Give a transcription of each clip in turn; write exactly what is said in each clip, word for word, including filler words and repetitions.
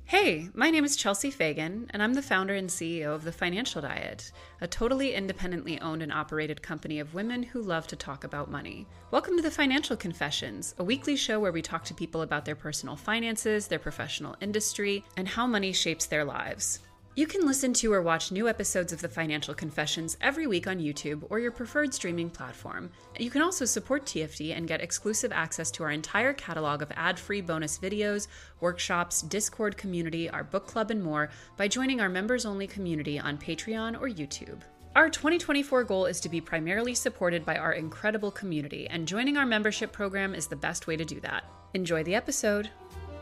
Hey, my name is Chelsea Fagan, and I'm the founder and C E O of The Financial Diet, a totally independently owned and operated company of women who love to talk about money. Welcome to The Financial Confessions, a weekly show where we talk to people about their personal finances, their professional industry, and how money shapes their lives. You can listen to or watch new episodes of The Financial Confessions every week on YouTube or your preferred streaming platform. You can also support T F D and get exclusive access to our entire catalog of ad-free bonus videos, workshops, Discord community, our book club, and more by joining our members-only community on Patreon or YouTube. Our twenty twenty-four goal is to be primarily supported by our incredible community, and joining our membership program is the best way to do that. Enjoy the episode.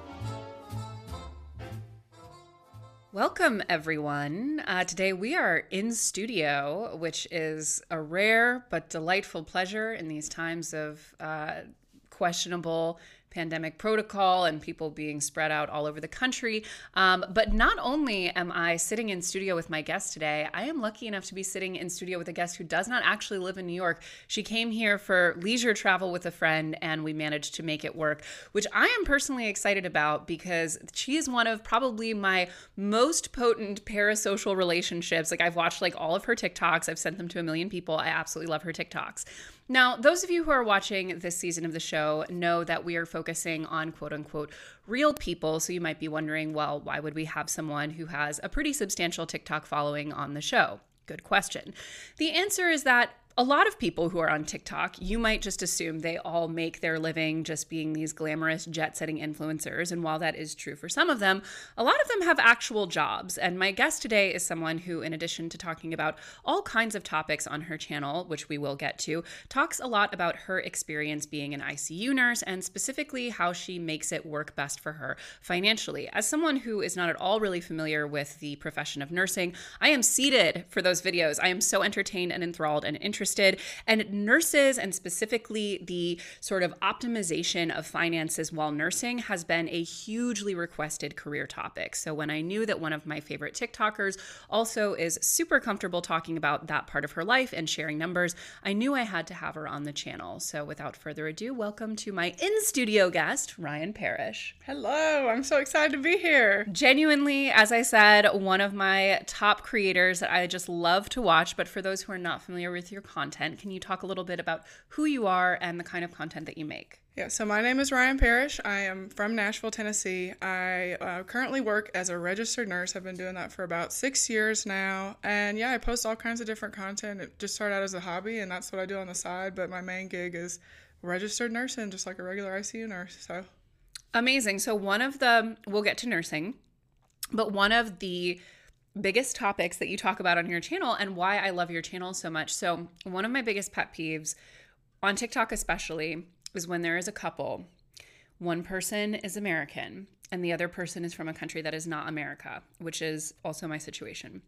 Welcome, everyone. Uh, today we are in studio, which is a rare but delightful pleasure in these times of uh, questionable pandemic protocol and people being spread out all over the country. Um, but not only am I sitting in studio with my guest today, I am lucky enough to be sitting in studio with a guest who does not actually live in New York. She came here for leisure travel with a friend, and we managed to make it work, which I am personally excited about because she is one of probably my most potent parasocial relationships. Like, I've watched like all of her TikToks. I've sent them to a million people. I absolutely love her TikToks. Now, those of you who are watching this season of the show know that we are focusing on quote unquote real people. So you might be wondering, well, why would we have someone who has a pretty substantial TikTok following on the show? Good question. The answer is that a lot of people who are on TikTok, you might just assume they all make their living just being these glamorous jet-setting influencers. And while that is true for some of them, a lot of them have actual jobs. And my guest today is someone who, in addition to talking about all kinds of topics on her channel, which we will get to, talks a lot about her experience being an I C U nurse and specifically how she makes it work best for her financially. As someone who is not at all really familiar with the profession of nursing, I am seated for those videos. I am so entertained and enthralled and interested. And nurses, and specifically the sort of optimization of finances while nursing, has been a hugely requested career topic. So when I knew that one of my favorite TikTokers also is super comfortable talking about that part of her life and sharing numbers, I knew I had to have her on the channel. So without further ado, welcome to my in-studio guest, Ryan Parrish. Hello, I'm so excited to be here. Genuinely, as I said, one of my top creators that I just love to watch. But for those who are not familiar with your content, can you talk a little bit about who you are and the kind of content that you make? Yeah, so my name is Ryan Parrish. I am from Nashville, Tennessee. I uh, currently work as a registered nurse. I've been doing that for about six years now. And yeah, I post all kinds of different content. It just started out as a hobby, and that's what I do on the side. But my main gig is registered nursing, just like a regular I C U nurse. So amazing. So one of the, we'll get to nursing, but one of the biggest topics that you talk about on your channel and why I love your channel so much. So one of my biggest pet peeves on TikTok especially is when there is a couple. One person is American and the other person is from a country that is not America, which is also my situation.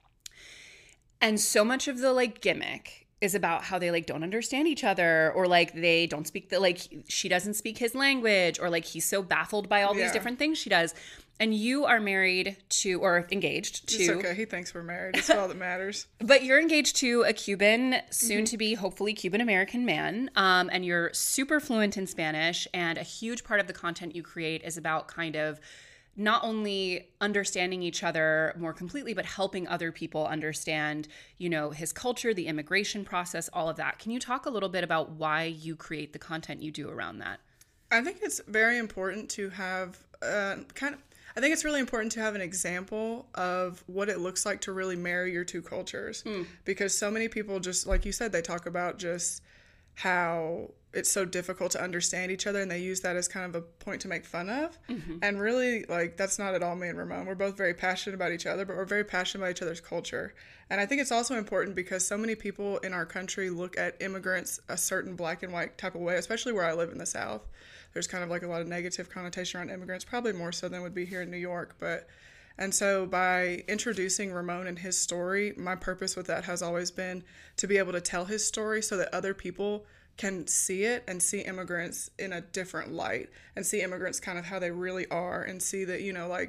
And so much of the like gimmick is about how they like don't understand each other, or like they don't speak the, like she doesn't speak his language, or like he's so baffled by all yeah. these different things she does. And you are married to, or engaged to. It's okay. He thinks we're married. It's all that matters. But you're engaged to a Cuban, soon mm-hmm. to be hopefully Cuban-American man. Um, and you're super fluent in Spanish. And a huge part of the content you create is about kind of not only understanding each other more completely, but helping other people understand, you know, his culture, the immigration process, all of that. Can you talk a little bit about why you create the content you do around that? I think it's very important to have uh, kind of, I think it's really important to have an example of what it looks like to really marry your two cultures. Mm. Because so many people just, like you said, they talk about just how it's so difficult to understand each other, and they use that as kind of a point to make fun of. Mm-hmm. And really, like, that's not at all me and Ramon. We're both very passionate about each other, but we're very passionate about each other's culture. And I think it's also important because so many people in our country look at immigrants a certain black and white type of way, especially where I live in the South. There's kind of like a lot of negative connotation around immigrants, probably more so than would be here in New York. But and so by introducing Ramon and his story, my purpose with that has always been to be able to tell his story so that other people can see it and see immigrants in a different light and see immigrants kind of how they really are, and see that, you know, like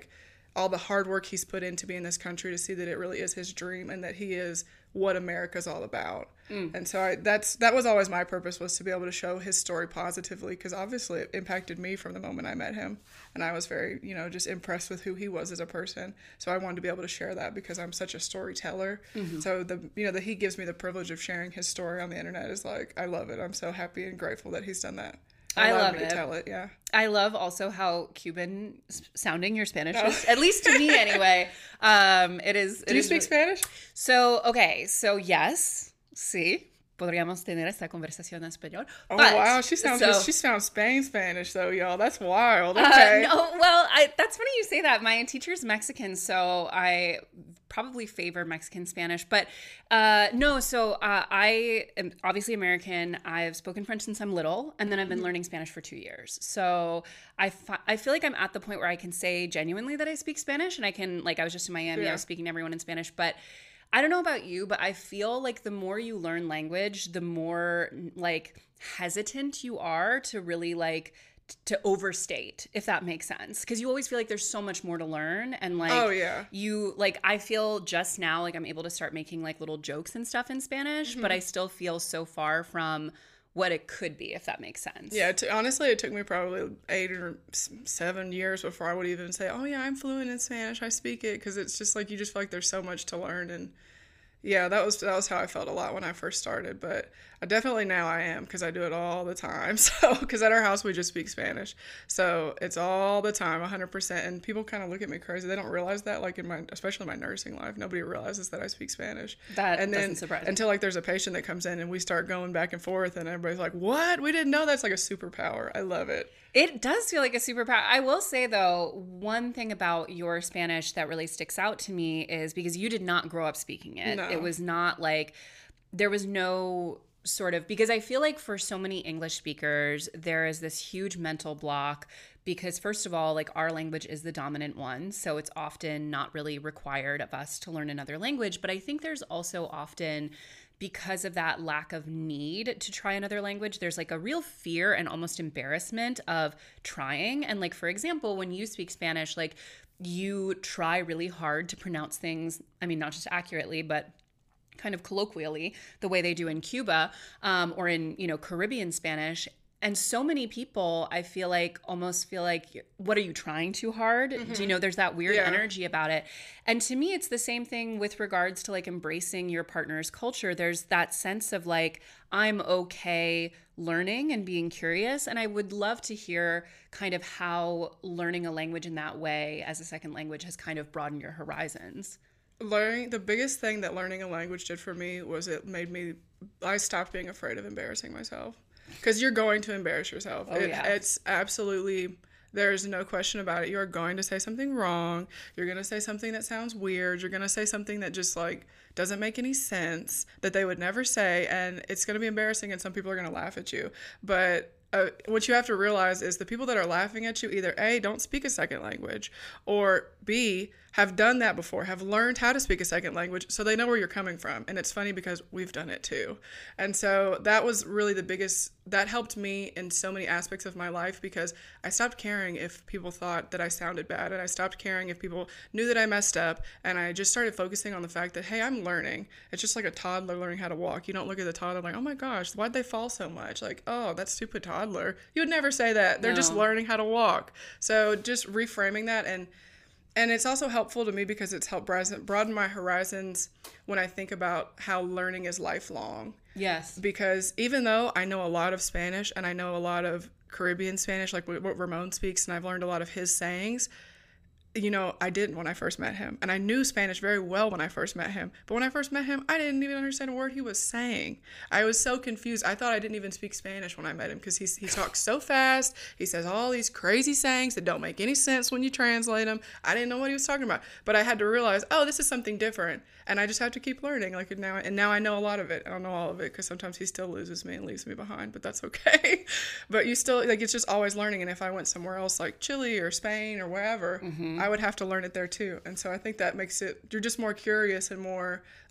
all the hard work he's put in to be in this country, to see that it really is his dream and that he is what America's all about. Mm. And so I, that's that was always my purpose, was to be able to show his story positively, because obviously it impacted me from the moment I met him. And I was very, you know, just impressed with who he was as a person. So I wanted to be able to share that because I'm such a storyteller. Mm-hmm. So the, you know, that he gives me the privilege of sharing his story on the internet is like, I love it. I'm so happy and grateful that he's done that. I love me it. To tell it, yeah. I love also how Cuban sounding your Spanish oh. is, at least to me anyway. Um, it is. It Do you is speak really... Spanish? So okay, so yes, sí. Podríamos tener esta conversación en español. Oh but, wow, she sounds so, she sounds Spain Spanish though, y'all. That's wild. Okay. Uh, no, well, I, that's funny you say that. My teacher's Mexican, so I probably favor Mexican Spanish. But uh, no, so uh, I am obviously American. I've spoken French since I'm little, and then I've been mm-hmm. learning Spanish for two years. So I, fi- I feel like I'm at the point where I can say genuinely that I speak Spanish, and I can, like, I was just in Miami, yeah. I was speaking to everyone in Spanish, but I don't know about you, but I feel like the more you learn language, the more like hesitant you are to really like t- to overstate, if that makes sense. Because you always feel like there's so much more to learn. And like, oh, yeah. you like, I feel just now like I'm able to start making like little jokes and stuff in Spanish, mm-hmm. but I still feel so far from what it could be, if that makes sense. Yeah, t- honestly, it took me probably eight or seven years before I would even say, oh, yeah, I'm fluent in Spanish. I speak it, because it's just like you just feel like there's so much to learn. And yeah, that was that was how I felt a lot when I first started. But I definitely now I am, because I do it all the time. So, because at our house, we just speak Spanish. So it's all the time, one hundred percent. And people kind of look at me crazy. They don't realize that, like in my, especially my nursing life, nobody realizes that I speak Spanish. That and then, doesn't surprise me. Until like there's a patient that comes in and we start going back and forth and everybody's like, what? We didn't know. That's like a superpower. I love it. It does feel like a superpower. I will say, though, one thing about your Spanish that really sticks out to me is because you did not grow up speaking it. No. It was not like there was no sort of, because I feel like for so many English speakers, there is this huge mental block because, first of all, like our language is the dominant one. So it's often not really required of us to learn another language. But I think there's also often, because of that lack of need to try another language, there's like a real fear and almost embarrassment of trying. And like, for example, when you speak Spanish, like you try really hard to pronounce things, I mean, not just accurately, but kind of colloquially, the way they do in Cuba um, or in, you know, Caribbean Spanish. And so many people, I feel like, almost feel like, what are you trying too hard? Mm-hmm. Do you know, there's that weird yeah. energy about it. And to me, it's the same thing with regards to like embracing your partner's culture. There's that sense of like, I'm okay learning and being curious. And I would love to hear kind of how learning a language in that way as a second language has kind of broadened your horizons. Learning, the biggest thing that learning a language did for me was it made me, I stopped being afraid of embarrassing myself. Because you're going to embarrass yourself. Oh, it, yeah. It's absolutely, there's no question about it. You're going to say something wrong. You're going to say something that sounds weird. You're going to say something that just like doesn't make any sense, that they would never say. And it's going to be embarrassing and some people are going to laugh at you. But uh, what you have to realize is the people that are laughing at you either A, don't speak a second language, or B, have done that before, have learned how to speak a second language, so they know where you're coming from. And it's funny because we've done it too. And so that was really the biggest, that helped me in so many aspects of my life, because I stopped caring if people thought that I sounded bad, and I stopped caring if people knew that I messed up, and I just started focusing on the fact that, hey, I'm learning. It's just like a toddler learning how to walk. You don't look at the toddler like, oh my gosh, why'd they fall so much? Like, oh, that stupid toddler. You would never say that. They're no. just learning how to walk. So just reframing that, and And it's also helpful to me because it's helped broaden my horizons when I think about how learning is lifelong. Yes. Because even though I know a lot of Spanish and I know a lot of Caribbean Spanish, like what Ramon speaks, and I've learned a lot of his sayings, you know, I didn't when I first met him. And I knew Spanish very well when I first met him. But when I first met him, I didn't even understand a word he was saying. I was so confused. I thought I didn't even speak Spanish when I met him because he, he talks so fast. He says all these crazy sayings that don't make any sense when you translate them. I didn't know what he was talking about. But I had to realize, oh, this is something different. And I just have to keep learning. Like now, and now I know a lot of it. I don't know all of it because sometimes he still loses me and leaves me behind. But that's okay. But you still, like, it's just always learning. And if I went somewhere else like Chile or Spain or wherever, mm-hmm. I would have to learn it there too. And so I think that makes it, you're just more curious and more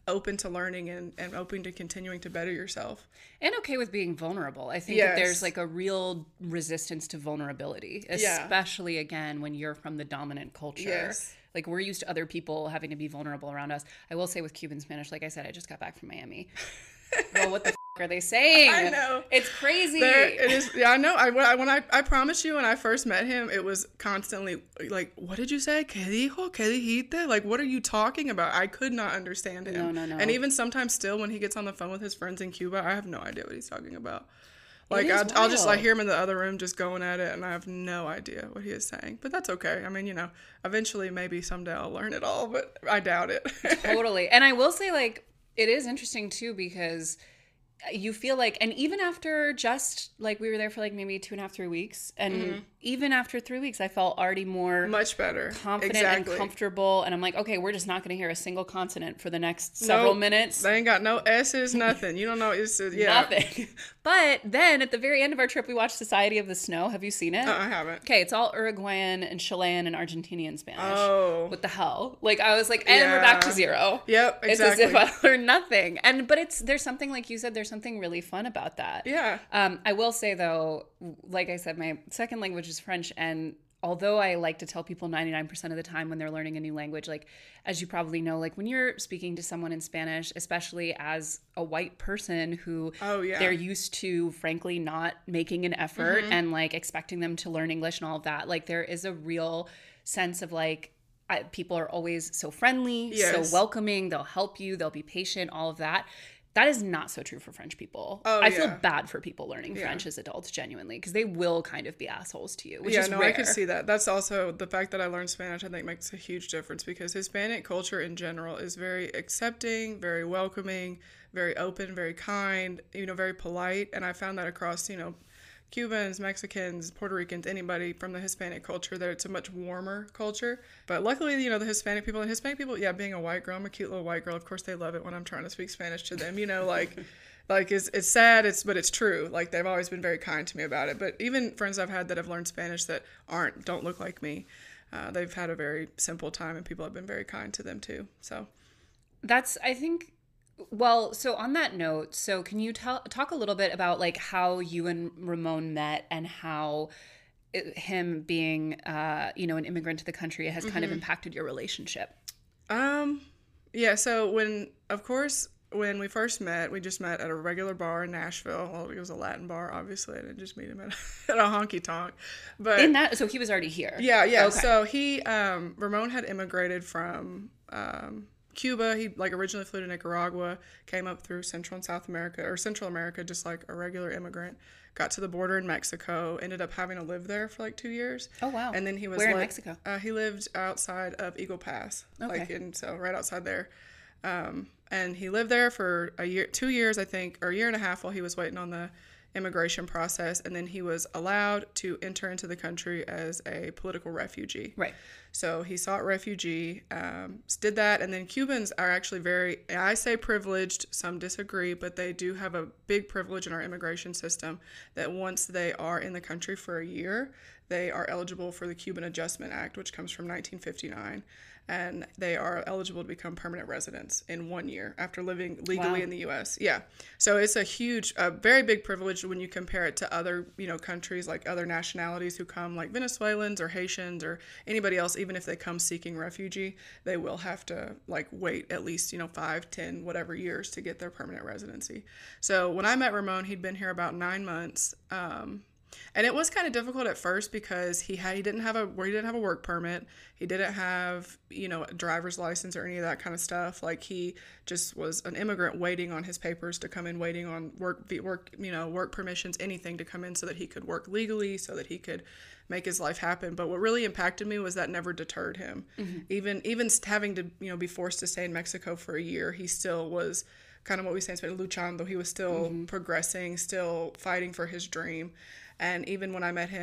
open to learning and, and open to continuing to better yourself. And okay with being vulnerable. I think Yes. that there's like a real resistance to vulnerability, Yeah. especially again when you're from the dominant culture. Yes. Like we're used to other people having to be vulnerable around us. I will say with Cuban Spanish, like I said, I just got back from Miami. Well, what the f- are they saying? I know. It's crazy. There, it is. Yeah, I know. I when I when I, I promise you, when I first met him, it was constantly like, "What did you say? ¿Qué dijo? ¿Qué dijiste?" Like, what are you talking about? I could not understand him. No, no, no. And even sometimes, still, when he gets on the phone with his friends in Cuba, I have no idea what he's talking about. Like, is I, I'll just like wild. hear him in the other room just going at it, and I have no idea what he is saying. But that's okay. I mean, you know, eventually, maybe someday I'll learn it all, but I doubt it. Totally. And I will say, like, it is interesting too because you feel like, and even after just like we were there for like maybe two and a half, three weeks, and Mm-hmm. even after three weeks, I felt already more Much better. confident Exactly. and comfortable. And I'm like, okay, we're just not going to hear a single consonant for the next several Nope. minutes. They ain't got no S's, nothing. You don't know. It's uh, yeah. Nothing. But then at the very end of our trip, we watched Society of the Snow. Have you seen it? Uh, I haven't. Okay, it's all Uruguayan and Chilean and Argentinian Spanish. Oh. What the hell? Like I was like, and we're back to Yeah. zero. Yep, It's exactly. as if I learned nothing. And but it's there's something like you said, there's something really fun about that. Yeah. Um, I will say though, like I said, my second language is French, and although I like to tell people ninety-nine percent of the time when they're learning a new language, like as you probably know, like when you're speaking to someone in Spanish, especially as a white person who Oh, yeah. they're used to frankly not making an effort Mm-hmm. and like expecting them to learn English and all of that, like there is a real sense of like I, people are always so friendly, Yes. so welcoming, they'll help you, they'll be patient, all of that. That is not so true for French people. Oh, I feel yeah. bad for people learning Yeah. French as adults, genuinely, because they will kind of be assholes to you, which Yeah, is no, rare. I could see that. That's also the fact that I learned Spanish, I think makes a huge difference because Hispanic culture in general is very accepting, very welcoming, very open, very kind, you know, very polite. And I found that across, you know, Cubans, Mexicans, Puerto Ricans, anybody from the Hispanic culture, that it's a much warmer culture. But luckily, you know, the Hispanic people, and Hispanic people, yeah, being a white girl, I'm a cute little white girl. Of course, they love it when I'm trying to speak Spanish to them. You know, like, like it's it's sad, it's but it's true. Like they've always been very kind to me about it. But even friends I've had that have learned Spanish that aren't don't look like me, uh, they've had a very simple time, and people have been very kind to them too. So That's, I think, well, so on that note, so can you tell talk a little bit about like how you and Ramon met and how it, him being, uh, you know, an immigrant to the country has kind of impacted your relationship? Um, yeah, so when, of course, when we first met, we just met at a regular bar in Nashville. Well, it was a Latin bar, obviously. I didn't just meet him at, at a honky tonk. But In that, so he was already here. yeah, yeah. Okay. So he, um, Ramon had immigrated from um, Cuba. He like originally flew to Nicaragua, came up through Central and South America, or Central America, just like a regular immigrant. Got to the border in Mexico, ended up having to live there for like two years. Oh, wow. And then he was Where in like, Mexico? Uh, he lived outside of Eagle Pass, Okay. like in so right outside there. Um, and he lived there for a year, two years, I think, or a year and a half while he was waiting on the immigration process. And then he was allowed to enter into the country as a political refugee. Right. So he sought refugee, um, did that. And then Cubans are actually very, I say privileged, some disagree, but they do have a big privilege in our immigration system that once they are in the country for a year, they are eligible for the Cuban Adjustment Act, which comes from nineteen fifty-nine. And they are eligible to become permanent residents in one year after living legally Wow. in the U S. Yeah. So it's a huge, a very big privilege when you compare it to other, you know, countries like other nationalities who come like Venezuelans or Haitians or anybody else. Even if they come seeking refugee, they will have to like wait at least, you know, five, ten, whatever years to get their permanent residency. So when I met Ramon, he'd been here about nine months. Um, And it was kind of difficult at first because he had he didn't have a where he didn't have a work permit. He didn't have, you know, a driver's license or any of that kind of stuff. Like he just was an immigrant waiting on his papers to come in, waiting on work work, you know, work permissions, anything to come in so that he could work legally, so that he could make his life happen. But what really impacted me was that never deterred him. Mm-hmm. Even even having to, you know, be forced to stay in Mexico for a year, he still was kind of what we say in Spanish, luchando. He was still mm-hmm. progressing, still fighting for his dream. And even when I met him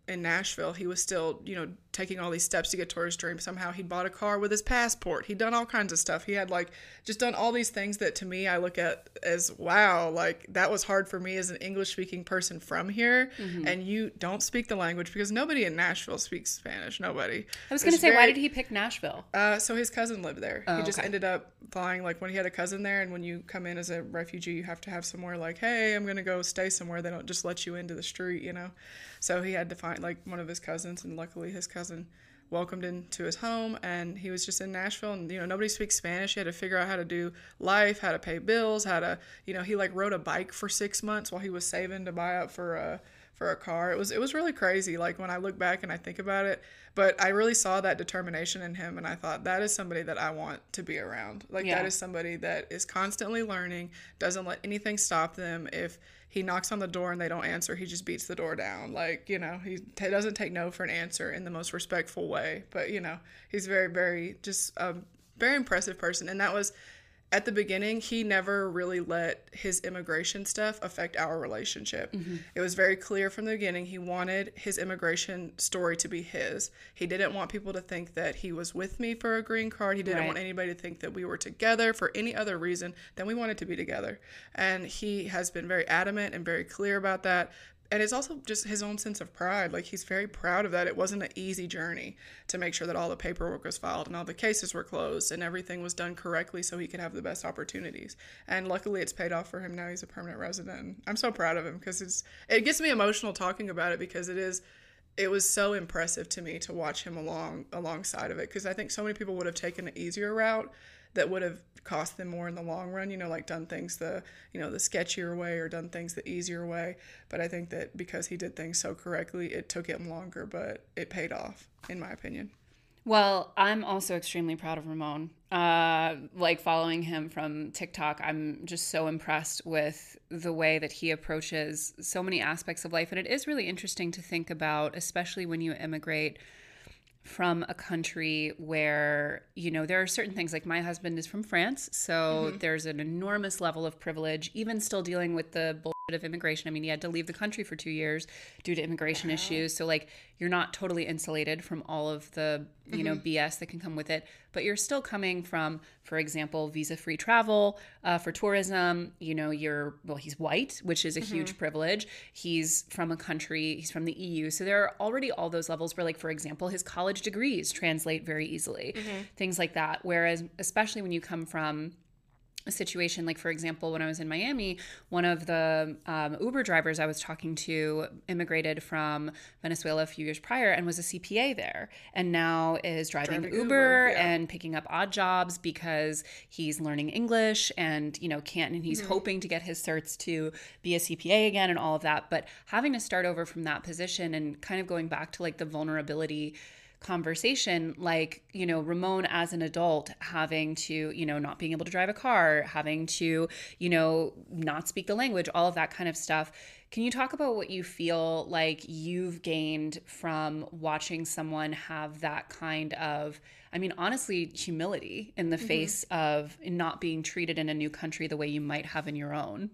in Nashville, he was still, you know, taking all these steps to get towards his dream. Somehow he'd bought a car with his passport. He'd done all kinds of stuff. He had like just done all these things that to me I look at as, wow, like that was hard for me as an English speaking person from here. Mm-hmm. And you don't speak the language, because nobody in Nashville speaks Spanish. Nobody. I was going to say, very, why did he pick Nashville? Uh, so his cousin lived there. Oh, he just okay. ended up flying, like when he had a cousin there, and when you come in as a refugee, you have to have somewhere like, hey, I'm going to go stay somewhere. They don't just let you into the street, you know? So he had to find like one of his cousins, and luckily his cousin welcomed him to his home, and he was just in Nashville, and you know, nobody speaks Spanish. He had to figure out how to do life, how to pay bills, how to, you know, he like rode a bike for six months while he was saving to buy up for a for a car. It was it was really crazy, like when I look back and I think about it. But I really saw that determination in him, and I thought, that is somebody that I want to be around. Like yeah. that is somebody that is constantly learning, doesn't let anything stop them. If he knocks on the door and they don't answer, he just beats the door down. Like, you know, he t- doesn't take no for an answer in the most respectful way. But, you know, he's very, very, just a very impressive person. And that was, at the beginning, he never really let his immigration stuff affect our relationship. Mm-hmm. It was very clear from the beginning he wanted his immigration story to be his. He didn't want people to think that he was with me for a green card. He didn't right. want anybody to think that we were together for any other reason than we wanted to be together. And he has been very adamant and very clear about that. And it's also just his own sense of pride. Like, he's very proud of that. It wasn't an easy journey to make sure that all the paperwork was filed and all the cases were closed and everything was done correctly so he could have the best opportunities. And luckily it's paid off for him. Now he's a permanent resident. And I'm so proud of him, because it's it gets me emotional talking about it, because it is it was so impressive to me to watch him along alongside of it, because I think so many people would have taken an easier route that would have cost them more in the long run, you know, like done things the, you know, the sketchier way or done things the easier way. But I think that because he did things so correctly, it took him longer, but it paid off, in my opinion. Well, I'm also extremely proud of Ramon. Uh, like following him from TikTok, I'm just so impressed with the way that he approaches so many aspects of life. And it is really interesting to think about, especially when you immigrate from a country where, you know, there are certain things, like my husband is from France, so mm-hmm. there's an enormous level of privilege, even still dealing with the bullshit of immigration. I mean, he had to leave the country for two years due to immigration wow. issues. So like, you're not totally insulated from all of the, you mm-hmm. know, B S that can come with it, but you're still coming from, for example, visa-free travel uh, for tourism. You know, you're, well, he's white, which is a mm-hmm. huge privilege. He's from a country, he's from the E U. So there are already all those levels where, like, for example, his college degrees translate very easily, mm-hmm. things like that. Whereas, especially when you come from a situation like, for example, when I was in Miami, one of the um, Uber drivers I was talking to immigrated from Venezuela a few years prior and was a C P A there, and now is driving, driving Uber, Uber yeah. and picking up odd jobs because he's learning English and, you know, can't, and he's mm-hmm. hoping to get his certs to be a C P A again and all of that. But having to start over from that position and kind of going back to like the vulnerability conversation, like, you know, Ramon as an adult having to, you know, not being able to drive a car, having to, you know, not speak the language, all of that kind of stuff. Can you talk about what you feel like you've gained from watching someone have that kind of, I mean, honestly, humility in the mm-hmm. face of not being treated in a new country the way you might have in your own?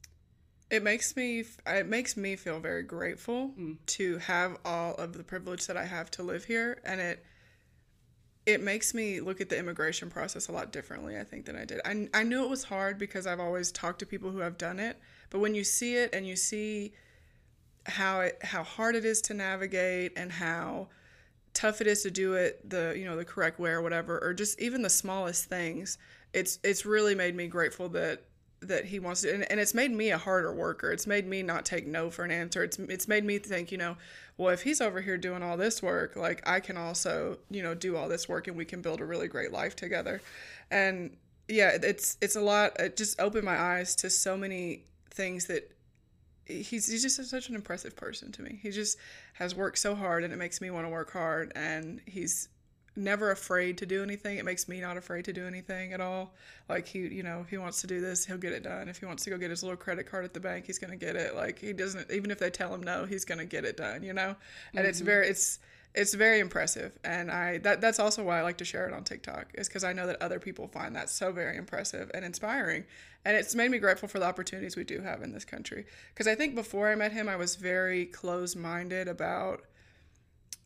It makes me it makes me feel very grateful mm. to have all of the privilege that I have to live here, and it it makes me look at the immigration process a lot differently, I think, than I did. I I knew it was hard because I've always talked to people who have done it, but when you see it and you see how it how hard it is to navigate and how tough it is to do it the you know the correct way or whatever, or just even the smallest things, it's it's really made me grateful that that he wants to, and, and it's made me a harder worker. It's made me not take no for an answer. It's it's made me think, you know, well, if he's over here doing all this work, like I can also, you know, do all this work and we can build a really great life together. And yeah, it's it's a lot. It just opened my eyes to so many things that he's he's just such an impressive person to me. He just has worked so hard, and it makes me want to work hard, and he's never afraid to do anything. It makes me not afraid to do anything at all. Like, he, you know, if he wants to do this, he'll get it done. If he wants to go get his little credit card at the bank, he's going to get it. Like, he doesn't, even if they tell him no, he's going to get it done, you know? And mm-hmm. it's very, it's, it's very impressive. And I, that, that's also why I like to share it on TikTok, is because I know that other people find that so very impressive and inspiring. And it's made me grateful for the opportunities we do have in this country. Because I think before I met him, I was very closed-minded about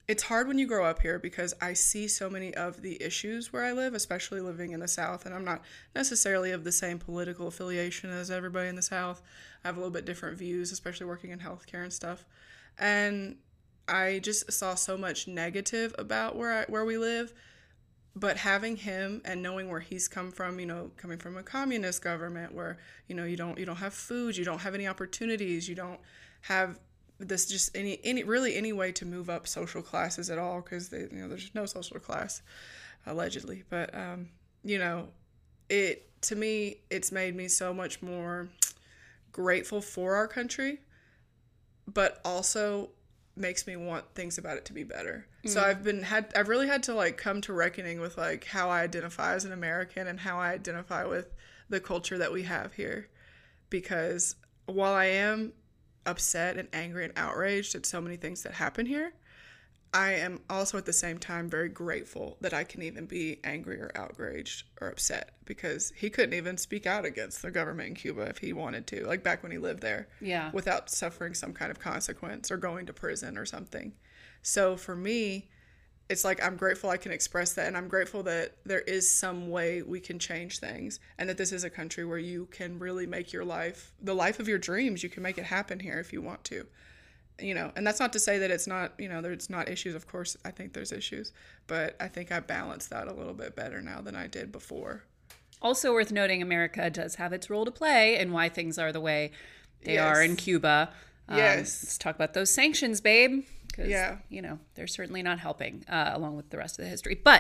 it's hard when you grow up here because I see so many of the issues where I live, especially living in the South. And I'm not necessarily of the same political affiliation as everybody in the South. I have a little bit different views, especially working in healthcare and stuff. And I just saw so much negative about where I, where we live. But having him and knowing where he's come from, you know, coming from a communist government where, you know, you don't you don't have food, you don't have any opportunities, you don't have this just any any really any way to move up social classes at all, because they you know there's no social class allegedly. But um, you know, it to me it's made me so much more grateful for our country, but also makes me want things about it to be better. Mm-hmm. So I've been had I've really had to like come to reckoning with like how I identify as an American and how I identify with the culture that we have here, because while I am upset and angry and outraged at so many things that happen here, I am also at the same time very grateful that I can even be angry or outraged or upset, because he couldn't even speak out against the government in Cuba if he wanted to, like back when he lived there, yeah, without suffering some kind of consequence or going to prison or something. So for me, it's like I'm grateful I can express that, and I'm grateful that there is some way we can change things, and that this is a country where you can really make your life, the life of your dreams, you can make it happen here if you want to. You know, and that's not to say that it's not, you know, there's not issues. Of course, I think there's issues, but I think I balance that a little bit better now than I did before. Also worth noting, America does have its role to play in why things are the way they yes. are in Cuba. Um, yes. Let's talk about those sanctions, babe. Because, yeah. you know, they're certainly not helping uh, along with the rest of the history. But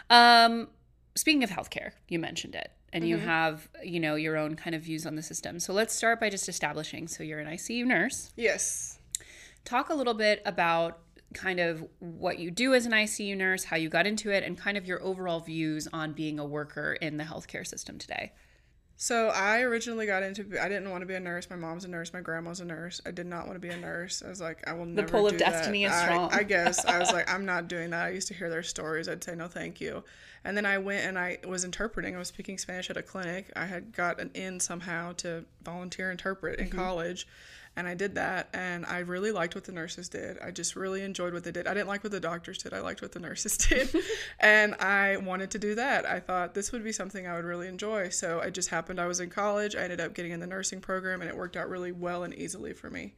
um, speaking of healthcare, you mentioned it. And mm-hmm. you have, you know, your own kind of views on the system. So let's start by just establishing. So you're an I C U nurse. Yes. Talk a little bit about kind of what you do as an I C U nurse, how you got into it, and kind of your overall views on being a worker in the healthcare system today. So I originally got into, I didn't want to be a nurse. My mom's a nurse. My grandma's a nurse. I did not want to be a nurse. I was like, I will never do that. The pull of destiny is strong. I, I guess. I was like, I'm not doing that. I used to hear their stories. I'd say, no, thank you. And then I went and I was interpreting. I was speaking Spanish at a clinic. I had got an in somehow to volunteer interpret in mm-hmm. college. And I did that, and I really liked what the nurses did. I just really enjoyed what they did. I didn't like what the doctors did. I liked what the nurses did. And I wanted to do that. I thought this would be something I would really enjoy. So it just happened I was in college. I ended up getting in the nursing program, and it worked out really well and easily for me.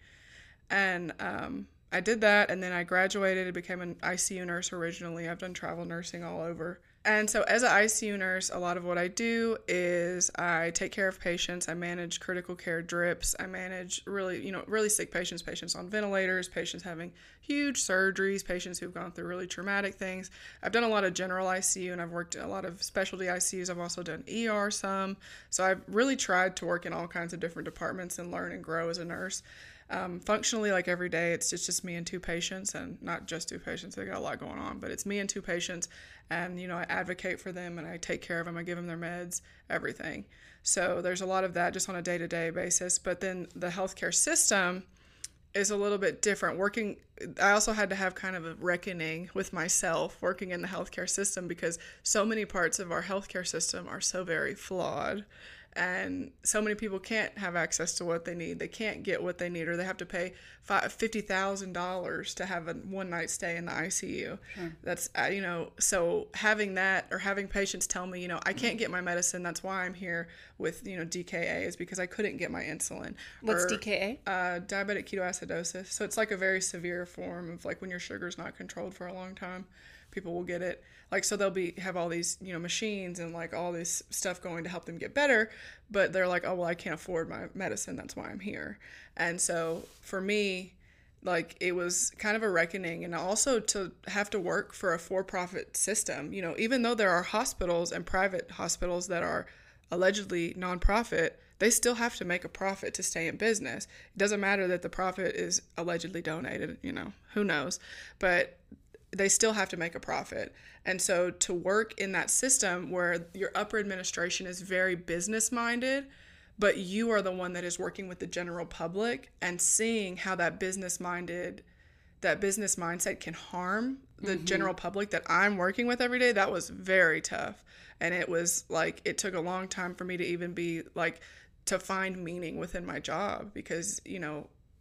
And um, I did that, and then I graduated and became an I C U nurse originally. I've done travel nursing all over. And so as an I C U nurse, a lot of what I do is I take care of patients. I manage critical care drips. I manage really, you know, really sick patients, patients on ventilators, patients having huge surgeries, patients who've gone through really traumatic things. I've done a lot of general I C U, and I've worked in a lot of specialty I C Us. I've also done E R some. So I've really tried to work in all kinds of different departments and learn and grow as a nurse. Um, functionally, like every day, it's just, just me and two patients, and not just two patients. They got a lot going on, but it's me and two patients, and, you know, I advocate for them, and I take care of them. I give them their meds, everything. So there's a lot of that just on a day-to-day basis. But then the healthcare system is a little bit different. Working, I also had to have kind of a reckoning with myself working in the healthcare system, because so many parts of our healthcare system are so very flawed. And so many people can't have access to what they need. They can't get what they need, or they have to pay fifty thousand dollars to have a one-night stay in the I C U. Sure. That's, you know, so having that, or having patients tell me, you know, I can't get my medicine. That's why I'm here with, you know, D K A, is because I couldn't get my insulin. What's or, D K A? Uh, diabetic ketoacidosis. So it's like a very severe form of like when your sugar's not controlled for a long time. People will get it. Like, so they'll be have all these, you know, machines and like all this stuff going to help them get better, but they're like, oh, well, I can't afford my medicine. That's why I'm here. And so for me, like, it was kind of a reckoning, and also to have to work for a for-profit system, you know, even though there are hospitals and private hospitals that are allegedly nonprofit, they still have to make a profit to stay in business. It doesn't matter that the profit is allegedly donated, you know, who knows, but they still have to make a profit. And so to work in that system where your upper administration is very business minded, but you are the one that is working with the general public and seeing how that business minded, that business mindset can harm the mm-hmm. general public that I'm working with every day, that was very tough. And it was like, it took a long time for me to even be like, to find meaning within my job, because, you know,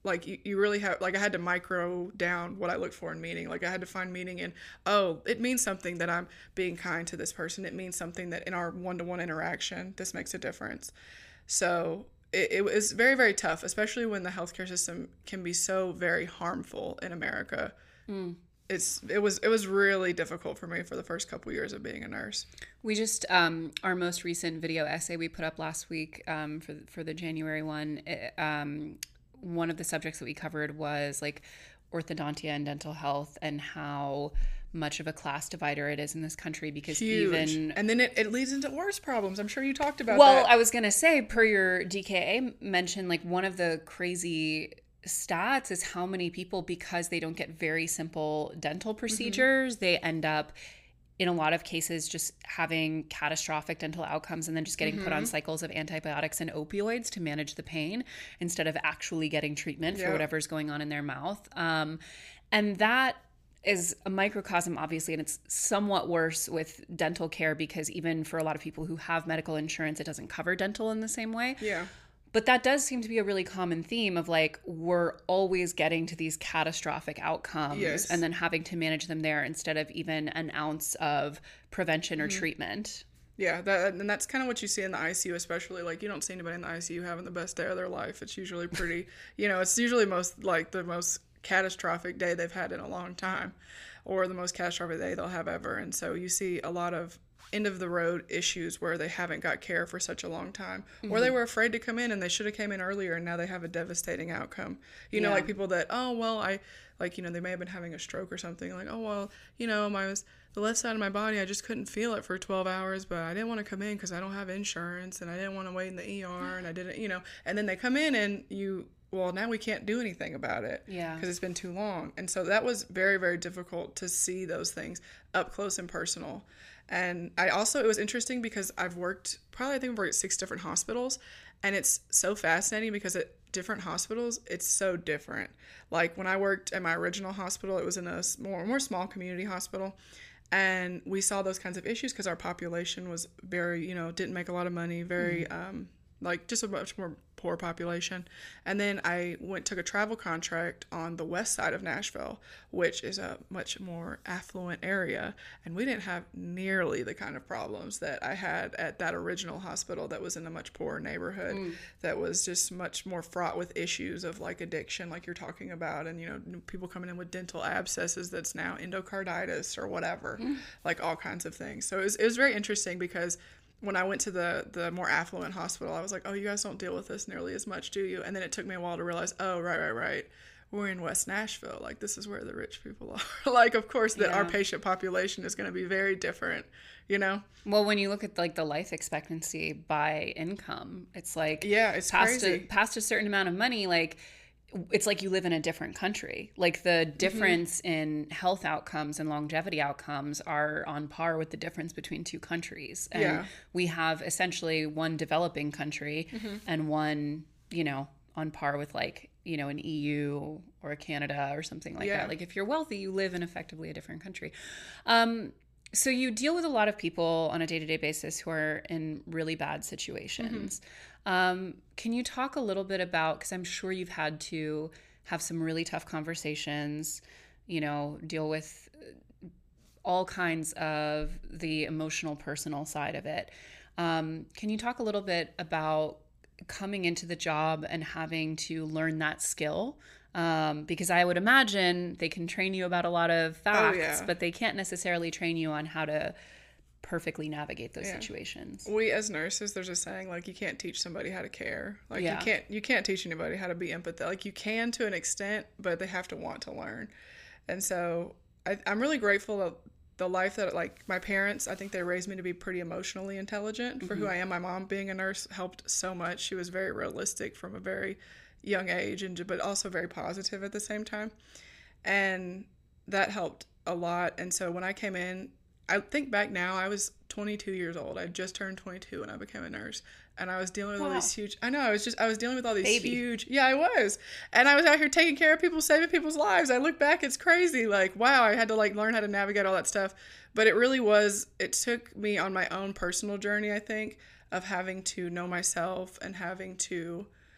Like you, you really have, like I had to micro down what I looked for in meaning. Like I had to find meaning in, oh, it means something that I'm being kind to this person. It means something that in our one-to-one interaction, this makes a difference. So it, it was very, very tough, especially when the healthcare system can be so very harmful in America. Mm. It's it was it was really difficult for me for the first couple years of being a nurse. We just um, our most recent video essay we put up last week um, for for the January one. It, um, one of the subjects that we covered was like orthodontia and dental health and how much of a class divider it is in this country because Huge. even and then it, it leads into worse problems. I'm sure you talked about well, that. Well, I was going to say per your D K A mention, like one of the crazy stats is how many people, because they don't get very simple dental procedures, mm-hmm. they end up in a lot of cases just having catastrophic dental outcomes and then just getting mm-hmm. put on cycles of antibiotics and opioids to manage the pain instead of actually getting treatment for yeah. whatever's going on in their mouth. Um, and that is a microcosm, obviously, and it's somewhat worse with dental care because even for a lot of people who have medical insurance, it doesn't cover dental in the same way. Yeah. But that does seem to be a really common theme of like, we're always getting to these catastrophic outcomes yes. and then having to manage them there instead of even an ounce of prevention or mm-hmm. treatment. Yeah, that, and that's kind of what you see in the I C U, especially. Like, you don't see anybody in the I C U having the best day of their life. It's usually pretty, you know, it's usually most like the most catastrophic day they've had in a long time or the most catastrophic day they'll have ever. And so you see a lot of end of the road issues where they haven't got care for such a long time mm-hmm. or they were afraid to come in and they should have came in earlier and now they have a devastating outcome. You know, yeah. like people that, oh, well, I like, you know, they may have been having a stroke or something like, oh, well, you know, my was the left side of my body, I just couldn't feel it for twelve hours, but I didn't want to come in because I don't have insurance and I didn't want to wait in the E R and I didn't, you know, and then they come in and you, well, now we can't do anything about it yeah. because it's been too long. And so that was very, very difficult to see those things up close and personal. And I also, it was interesting because I've worked, probably I think I've worked at six different hospitals, and it's so fascinating because at different hospitals, it's so different. Like when I worked at my original hospital, it was in a more, more small community hospital, and we saw those kinds of issues because our population was very, you know, didn't make a lot of money, very, mm-hmm. um, like just a much more poor population. And then I went took a travel contract on the west side of Nashville, which is a much more affluent area, and we didn't have nearly the kind of problems that I had at that original hospital that was in a much poorer neighborhood mm. that was just much more fraught with issues of like addiction, like you're talking about, and you know, people coming in with dental abscesses that's now endocarditis or whatever, mm. like all kinds of things. So it was, it was very interesting because when I went to the, the more affluent hospital, I was like, oh, you guys don't deal with this nearly as much, do you? And then it took me a while to realize, oh, right, right, right. We're in West Nashville. Like, this is where the rich people are. Like, of course, that yeah. our patient population is going to be very different, you know? Well, when you look at, like, the life expectancy by income, it's like... Yeah, it's past crazy. A, past a certain amount of money, like... it's like you live in a different country. Like the difference mm-hmm. in health outcomes and longevity outcomes are on par with the difference between two countries. And yeah. we have essentially one developing country mm-hmm. and one, you know, on par with like, you know, an E U or a Canada or something like yeah. that. Like if you're wealthy, you live in effectively a different country. Um, so you deal with a lot of people on a day-to-day basis who are in really bad situations. Mm-hmm. Um, can you talk a little bit about, because I'm sure you've had to have some really tough conversations, you know, deal with all kinds of the emotional, personal side of it. Um, can you talk a little bit about coming into the job and having to learn that skill? Um, because I would imagine they can train you about a lot of facts, oh, yeah. but they can't necessarily train you on how to perfectly navigate those yeah. situations. We as nurses, there's a saying like you can't teach somebody how to care. Like yeah. you can't you can't teach anybody how to be empathetic. Like you can to an extent, but they have to want to learn. And so I, I'm really grateful that the life that like my parents, I think they raised me to be pretty emotionally intelligent for mm-hmm. who I am. My mom being a nurse helped so much. She was very realistic from a very young age, and but also very positive at the same time, and that helped a lot. And so when I came in, I think back now, I was twenty-two years old. I just turned twenty-two when I became a nurse. And I was dealing with wow. all these huge, I know, I was just, I was dealing with all these Baby. huge, yeah, I was. And I was out here taking care of people, saving people's lives. I look back, it's crazy. Like, wow, I had to like learn how to navigate all that stuff. But it really was, it took me on my own personal journey, I think, of having to know myself and having to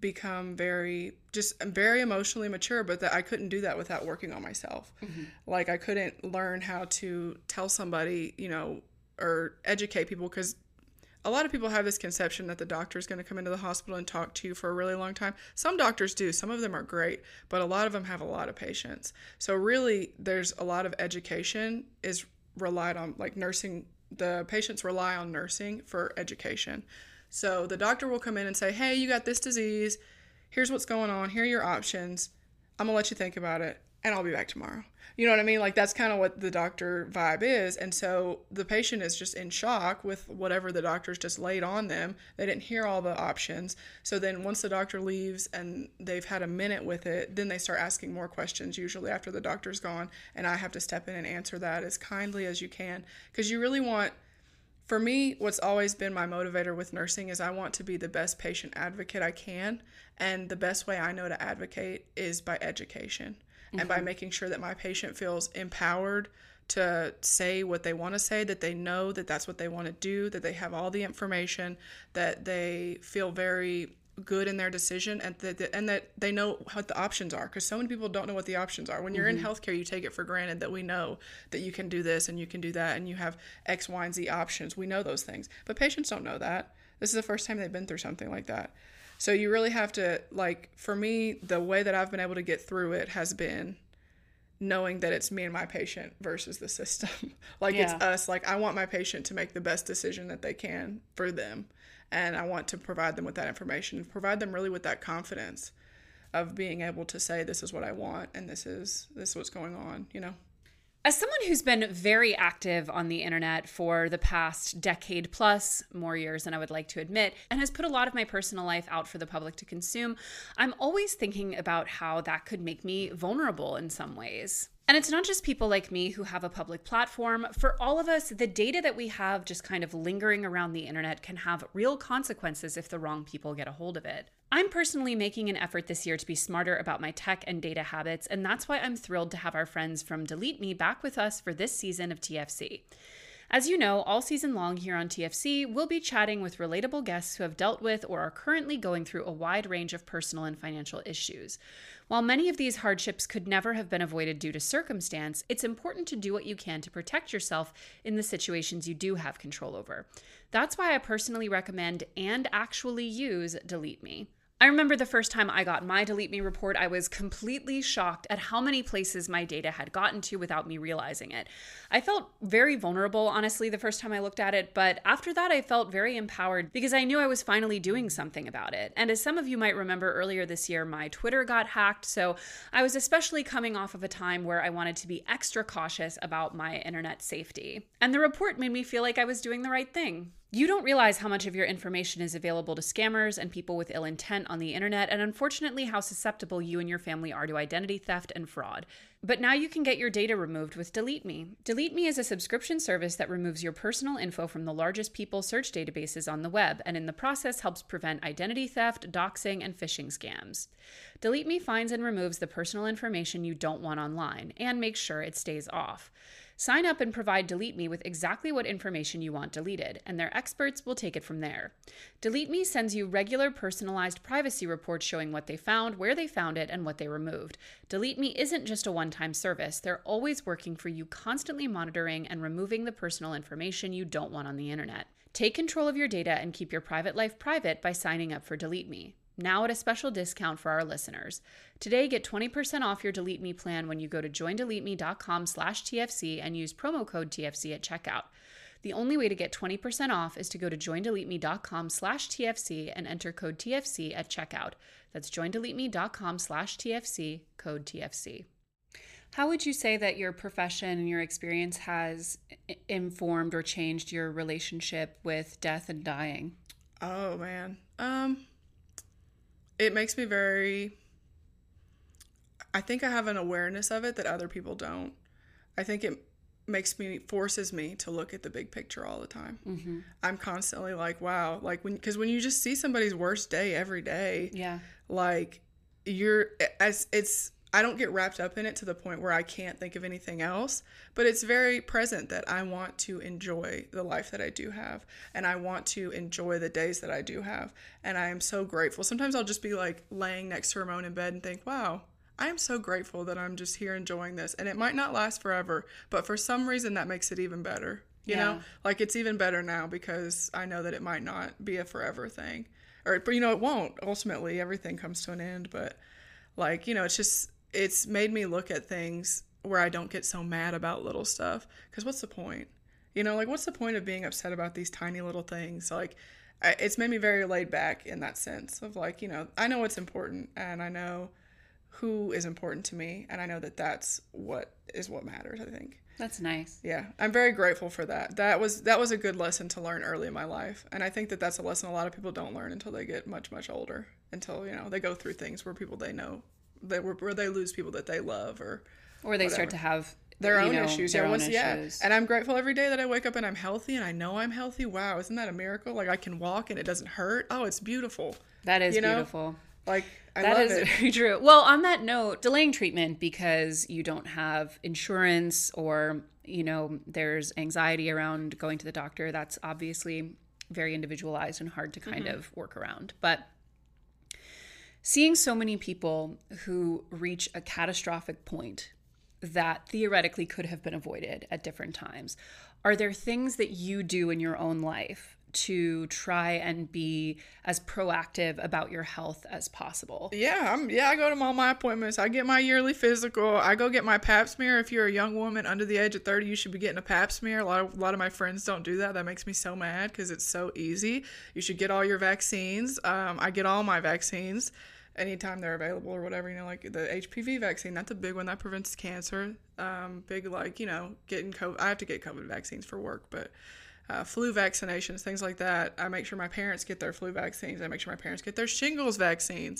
become very, just very emotionally mature, but that I couldn't do that without working on myself. Mm-hmm. Like I couldn't learn how to tell somebody, you know, or educate people, because a lot of people have this conception that the doctor is going to come into the hospital and talk to you for a really long time. Some doctors do. Some of them are great, but a lot of them have a lot of patience. So really, there's a lot of education is relied on, like nursing. The patients rely on nursing for education. So the doctor will come in and say, hey, you got this disease. Here's what's going on. Here are your options. I'm going to let you think about it, and I'll be back tomorrow. You know what I mean? Like, that's kind of what the doctor vibe is. And so the patient is just in shock with whatever the doctor's just laid on them. They didn't hear all the options. So then once the doctor leaves and they've had a minute with it, then they start asking more questions, usually after the doctor's gone. And I have to step in and answer that as kindly as you can. Because you really want... For me, what's always been my motivator with nursing is I want to be the best patient advocate I can. And the best way I know to advocate is by education. Mm-hmm. And by making sure that my patient feels empowered to say what they want to say, that they know that that's what they want to do, that they have all the information, that they feel very good in their decision, and that and that they know what the options are, because so many people don't know what the options are. When you're mm-hmm. in healthcare, you take it for granted that we know that you can do this and you can do that and you have X, Y, and Z options. We know those things, but patients don't know that. This is the first time they've been through something like that. So you really have to, like, for me, the way that I've been able to get through it has been knowing that it's me and my patient versus the system. Like, yeah. It's us. Like, I want my patient to make the best decision that they can for them. And I want to provide them with that information, provide them really with that confidence of being able to say, this is what I want, and this is this is what's going on, you know? As someone who's been very active on the internet for the past decade plus, more years than I would like to admit, and has put a lot of my personal life out for the public to consume, I'm always thinking about how that could make me vulnerable in some ways. And it's not just people like me who have a public platform. For all of us, the data that we have just kind of lingering around the internet can have real consequences if the wrong people get a hold of it. I'm personally making an effort this year to be smarter about my tech and data habits, and that's why I'm thrilled to have our friends from Delete Me back with us for this season of T F C. As you know, all season long here on T F C, we'll be chatting with relatable guests who have dealt with or are currently going through a wide range of personal and financial issues. While many of these hardships could never have been avoided due to circumstance, it's important to do what you can to protect yourself in the situations you do have control over. That's why I personally recommend and actually use Delete Me. I remember the first time I got my Delete Me report, I was completely shocked at how many places my data had gotten to without me realizing it. I felt very vulnerable, honestly, the first time I looked at it, but after that I felt very empowered because I knew I was finally doing something about it. And as some of you might remember, earlier this year, my Twitter got hacked, so I was especially coming off of a time where I wanted to be extra cautious about my internet safety. And the report made me feel like I was doing the right thing. You don't realize how much of your information is available to scammers and people with ill intent on the internet, and unfortunately how susceptible you and your family are to identity theft and fraud. But now you can get your data removed with Delete Me. Delete Me is a subscription service that removes your personal info from the largest people search databases on the web, and in the process helps prevent identity theft, doxing, and phishing scams. Delete Me finds and removes the personal information you don't want online, and makes sure it stays off. Sign up and provide Delete Me with exactly what information you want deleted, and their experts will take it from there. Delete Me sends you regular personalized privacy reports showing what they found, where they found it, and what they removed. Delete Me isn't just a one-time service. They're always working for you, constantly monitoring and removing the personal information you don't want on the internet. Take control of your data and keep your private life private by signing up for Delete Me. Now at a special discount for our listeners. Today, get twenty percent off your Delete Me plan when you go to joindeleteme.com slash TFC and use promo code T F C at checkout. The only way to get twenty percent off is to go to joindeleteme.com slash TFC and enter code T F C at checkout. That's joindeleteme.com slash TFC, code T F C. How would you say that your profession and your experience has informed or changed your relationship with death and dying? Oh, man. Um... It makes me very, I think I have an awareness of it that other people don't. I think it makes me, forces me to look at the big picture all the time. Mm-hmm. I'm constantly like, wow, like when, because when you just see somebody's worst day every day, yeah, like you're, as it's, I don't get wrapped up in it to the point where I can't think of anything else, but it's very present that I want to enjoy the life that I do have, and I want to enjoy the days that I do have, and I am so grateful. Sometimes I'll just be like laying next to Ramon in bed and think, wow, I am so grateful that I'm just here enjoying this, and it might not last forever, but for some reason that makes it even better. You yeah. know, like it's even better now because I know that it might not be a forever thing, or, you know, it won't. Ultimately, everything comes to an end, but like, you know, it's just, it's made me look at things where I don't get so mad about little stuff. Because what's the point? You know, like, what's the point of being upset about these tiny little things? Like, I, it's made me very laid back in that sense of like, you know, I know what's important, and I know who is important to me, and I know that that's what is what matters, I think. That's nice. Yeah, I'm very grateful for that. That was that was a good lesson to learn early in my life, and I think that that's a lesson a lot of people don't learn until they get much, much older. Until, you know, they go through things where people they know, they where they lose people that they love, or or they whatever. Start to have their own know, issues. Their yeah, own once, issues. yeah. And I'm grateful every day that I wake up and I'm healthy, and I know I'm healthy. Wow, isn't that a miracle? Like, I can walk and it doesn't hurt. Oh, it's beautiful. That is you know? beautiful. Like, I that love is it. very true. Well, on that note, delaying treatment because you don't have insurance, or, you know, there's anxiety around going to the doctor. That's obviously very individualized and hard to kind mm-hmm. of work around. But seeing so many people who reach a catastrophic point that theoretically could have been avoided at different times, are there things that you do in your own life to try and be as proactive about your health as possible? Yeah, I'm, yeah, I go to all my appointments. I get my yearly physical. I go get my pap smear. If you're a young woman under the age of thirty, you should be getting a pap smear. A lot of, a lot of my friends don't do that. That makes me so mad because it's so easy. You should get all your vaccines. Um, I get all my vaccines anytime they're available or whatever, you know, like the H P V vaccine. That's a big one that prevents cancer. Um, big, like, you know, getting COVID. I have to get COVID vaccines for work, but Uh, flu vaccinations, things like that. I make sure my parents get their flu vaccines. I make sure my parents get their shingles vaccines.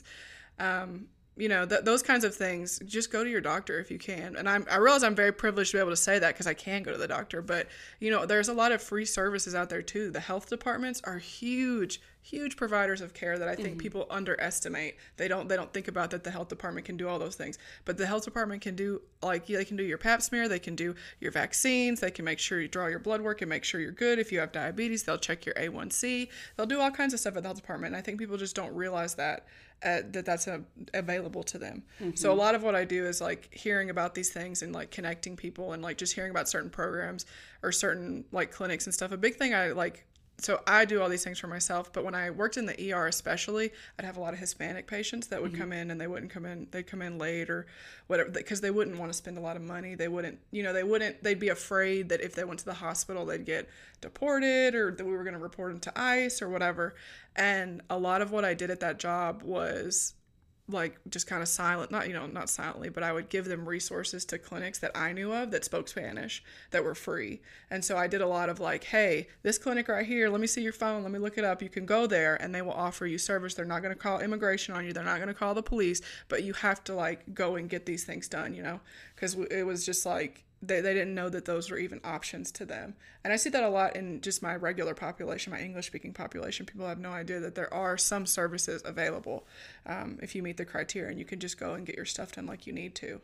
Um, you know, th- those kinds of things. Just go to your doctor if you can. And I'm, I realize I'm very privileged to be able to say that because I can go to the doctor. But, you know, there's a lot of free services out there, too. The health departments are huge, huge providers of care that I think mm-hmm. people underestimate. They don't they don't think about that the health department can do all those things. But the health department can do, like, they can do your pap smear. They can do your vaccines. They can make sure you draw your blood work and make sure you're good. If you have diabetes, they'll check your A one C. They'll do all kinds of stuff at the health department. And I think people just don't realize that. Uh, that that's uh, available to them. Mm-hmm. So a lot of what I do is like hearing about these things and like connecting people and like just hearing about certain programs or certain like clinics and stuff. A big thing I like, so I do all these things for myself, but when I worked in the E R especially, I'd have a lot of Hispanic patients that would mm-hmm. come in and they wouldn't come in, they'd come in late or whatever, because they wouldn't want to spend a lot of money. They wouldn't, you know, they wouldn't, they'd be afraid that if they went to the hospital, they'd get deported or that we were going to report them to ICE or whatever. And a lot of what I did at that job was like just kind of silent, not, you know, not silently, but I would give them resources to clinics that I knew of that spoke Spanish that were free. And so I did a lot of like, hey, this clinic right here, let me see your phone, let me look it up. You can go there and they will offer you service. They're not going to call immigration on you. They're not going to call the police, but you have to like go and get these things done, you know, because it was just like, They, they didn't know that those were even options to them. And I see that a lot in just my regular population, my English-speaking population. People have no idea that there are some services available um, if you meet the criteria, and you can just go and get your stuff done like you need to.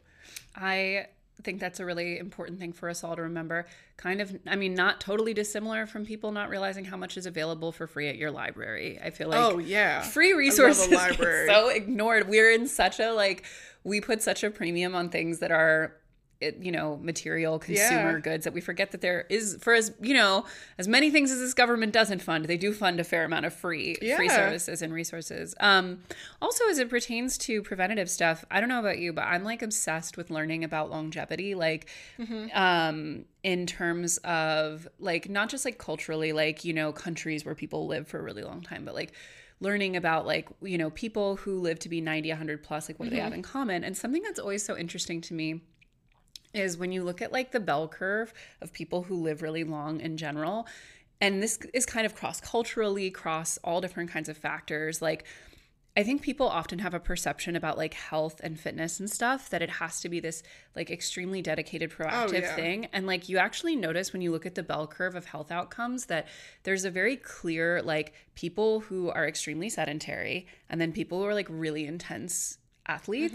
I think that's a really important thing for us all to remember. Kind of, I mean, not totally dissimilar from people not realizing how much is available for free at your library. I feel like oh, yeah. free resources get so ignored. We're in such a, like, we put such a premium on things that are, It, you know, material consumer yeah. goods that we forget that there is, for as, you know, as many things as this government doesn't fund, they do fund a fair amount of free yeah. free services and resources. Um, also, as it pertains to preventative stuff, I don't know about you, but I'm like obsessed with learning about longevity, like mm-hmm. um, in terms of like, not just like culturally, like, you know, countries where people live for a really long time, but like learning about like, you know, people who live to be ninety, one hundred plus, like what mm-hmm. do they have in common? And something that's always so interesting to me is when you look at like the bell curve of people who live really long in general, and this is kind of cross-culturally, cross all different kinds of factors. Like, I think people often have a perception about like health and fitness and stuff that it has to be this like extremely dedicated, proactive oh, yeah. thing. And like you actually notice when you look at the bell curve of health outcomes that there's a very clear like people who are extremely sedentary and then people who are like really intense athletes. Mm-hmm.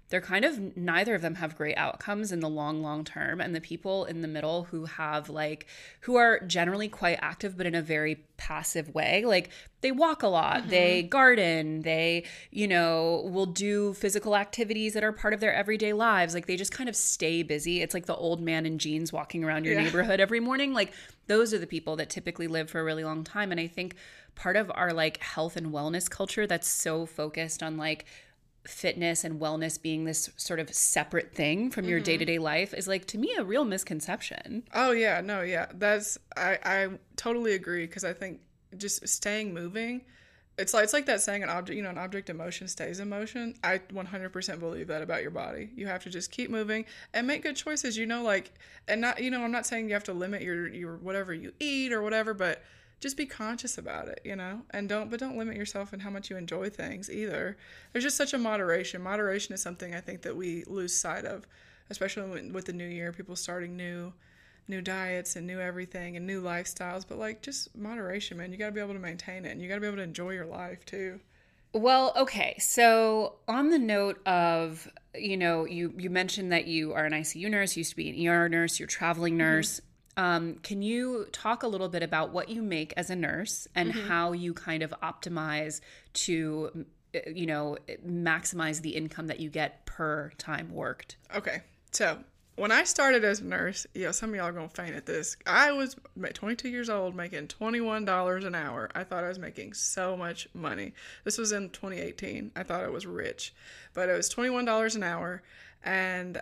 they're kind of, neither of them have great outcomes in the long, long term. And the people in the middle who have like, who are generally quite active, but in a very passive way, like they walk a lot, mm-hmm. they garden, they, you know, will do physical activities that are part of their everyday lives. Like they just kind of stay busy. It's like the old man in jeans walking around your yeah. neighborhood every morning. Like those are the people that typically live for a really long time. And I think part of our like health and wellness culture that's so focused on like fitness and wellness being this sort of separate thing from your mm-hmm. day-to-day life is like, to me, a real misconception. Oh yeah, no, yeah. That's, I, I totally agree. Cause I think just staying moving, it's like, it's like that saying an object, you know, an object in motion stays in motion. I one hundred percent believe that about your body. You have to just keep moving and make good choices, you know, like, and not, you know, I'm not saying you have to limit your, your, whatever you eat or whatever, but just be conscious about it, you know, and don't, but don't limit yourself in how much you enjoy things either. There's just such a moderation. Moderation is something I think that we lose sight of, especially with the new year, people starting new, new diets and new everything and new lifestyles. But like, just moderation, man. You got to be able to maintain it, and you got to be able to enjoy your life too. Well, okay. So on the note of, you know, you, you mentioned that you are an I C U nurse, you used to be an E R nurse, you're a traveling nurse. Mm-hmm. Um, can you talk a little bit about what you make as a nurse and mm-hmm. how you kind of optimize to, you know, maximize the income that you get per time worked? Okay. So when I started as a nurse, you know, some of y'all are going to faint at this. I was twenty-two years old making twenty-one dollars an hour. I thought I was making so much money. This was in twenty eighteen. I thought I was rich, but it was twenty-one dollars an hour. And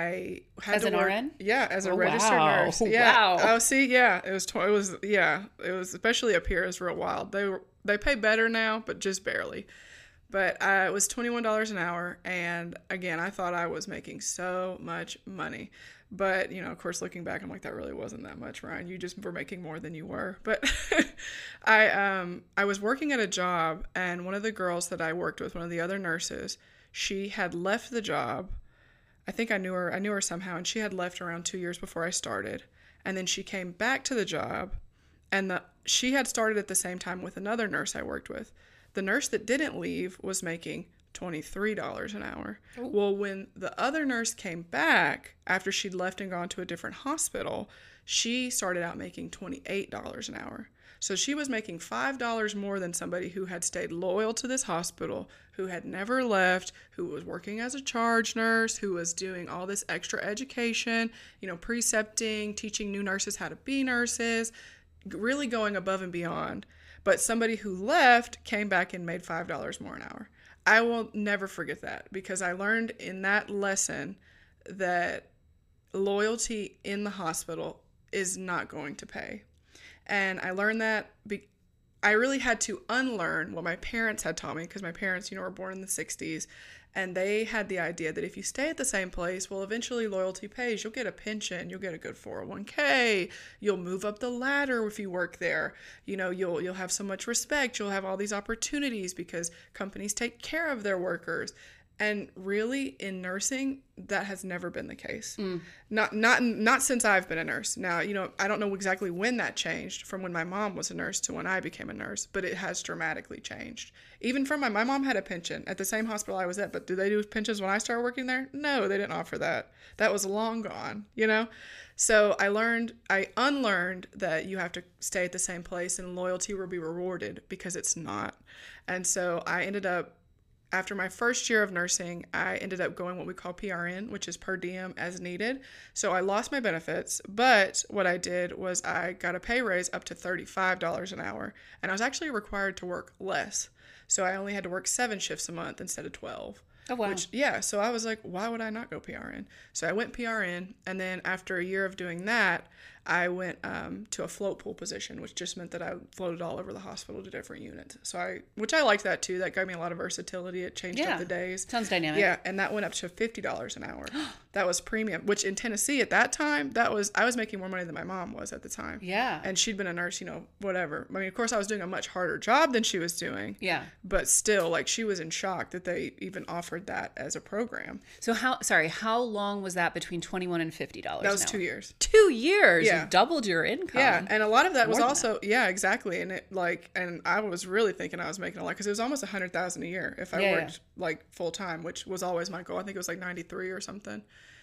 I had as to an work, R N? Yeah, as a oh, registered wow. nurse. Yeah. Wow. Oh, see, yeah, it was, tw- it was, yeah, it was, especially up here, it was real wild. They were, they pay better now, but just barely. But uh, it was twenty-one dollars an hour. And again, I thought I was making so much money. But, you know, of course, looking back, I'm like, that really wasn't that much, Ryan. You just were making more than you were. But I, um, I was working at a job, and one of the girls that I worked with, one of the other nurses, she had left the job. I think I knew her, I knew her somehow, and she had left around two years before I started. And then she came back to the job, and the, she had started at the same time with another nurse I worked with. The nurse that didn't leave was making twenty-three dollars an hour. Ooh. Well, when the other nurse came back after she'd left and gone to a different hospital, she started out making twenty-eight dollars an hour. So she was making five dollars more than somebody who had stayed loyal to this hospital, who had never left, who was working as a charge nurse, who was doing all this extra education, you know, precepting, teaching new nurses how to be nurses, really going above and beyond. But somebody who left came back and made five dollars more an hour. I will never forget that, because I learned in that lesson that loyalty in the hospital is not going to pay. And I learned that be- I really had to unlearn what my parents had taught me, because my parents, you know, were born in the sixties, and they had the idea that if you stay at the same place, well, eventually loyalty pays. You'll get a pension, you'll get a good four oh one k, you'll move up the ladder if you work there. You know, you'll you'll have so much respect, you'll have all these opportunities because companies take care of their workers. And really, in nursing, that has never been the case. Mm. Not not not since I've been a nurse. Now, you know, I don't know exactly when that changed from when my mom was a nurse to when I became a nurse, but it has dramatically changed. Even from my, my mom had a pension at the same hospital I was at, but do they do pensions when I started working there? No, they didn't offer that. That was long gone, you know? So I learned, I unlearned that you have to stay at the same place and loyalty will be rewarded, because it's not. And so I ended up, after my first year of nursing, I ended up going what we call P R N, which is per diem as needed. So I lost my benefits, but what I did was I got a pay raise up to thirty-five dollars an hour, and I was actually required to work less. So I only had to work seven shifts a month instead of twelve. Oh, wow. Which, yeah, so I was like, why would I not go P R N? So I went P R N, and then after a year of doing that, I went um, to a float pool position, which just meant that I floated all over the hospital to different units. So I, which I liked that too. That gave me a lot of versatility. It changed yeah. up the days. Sounds dynamic. Yeah, and that went up to fifty dollars an hour. That was premium, which in Tennessee at that time, that was, I was making more money than my mom was at the time. Yeah. And she'd been a nurse, you know, whatever. I mean, of course, I was doing a much harder job than she was doing. Yeah. But still, like, she was in shock that they even offered that as a program. So how, sorry, how long was that between twenty-one and fifty dollars? That was two years. Two years? Yeah. Yeah. you doubled your income. Yeah, and a lot of that was More than also yeah, exactly. And it like, and I was really thinking I was making a lot because it was almost a hundred thousand a year if I Yeah, worked like full time, which was always my goal. I think it was like ninety three or something.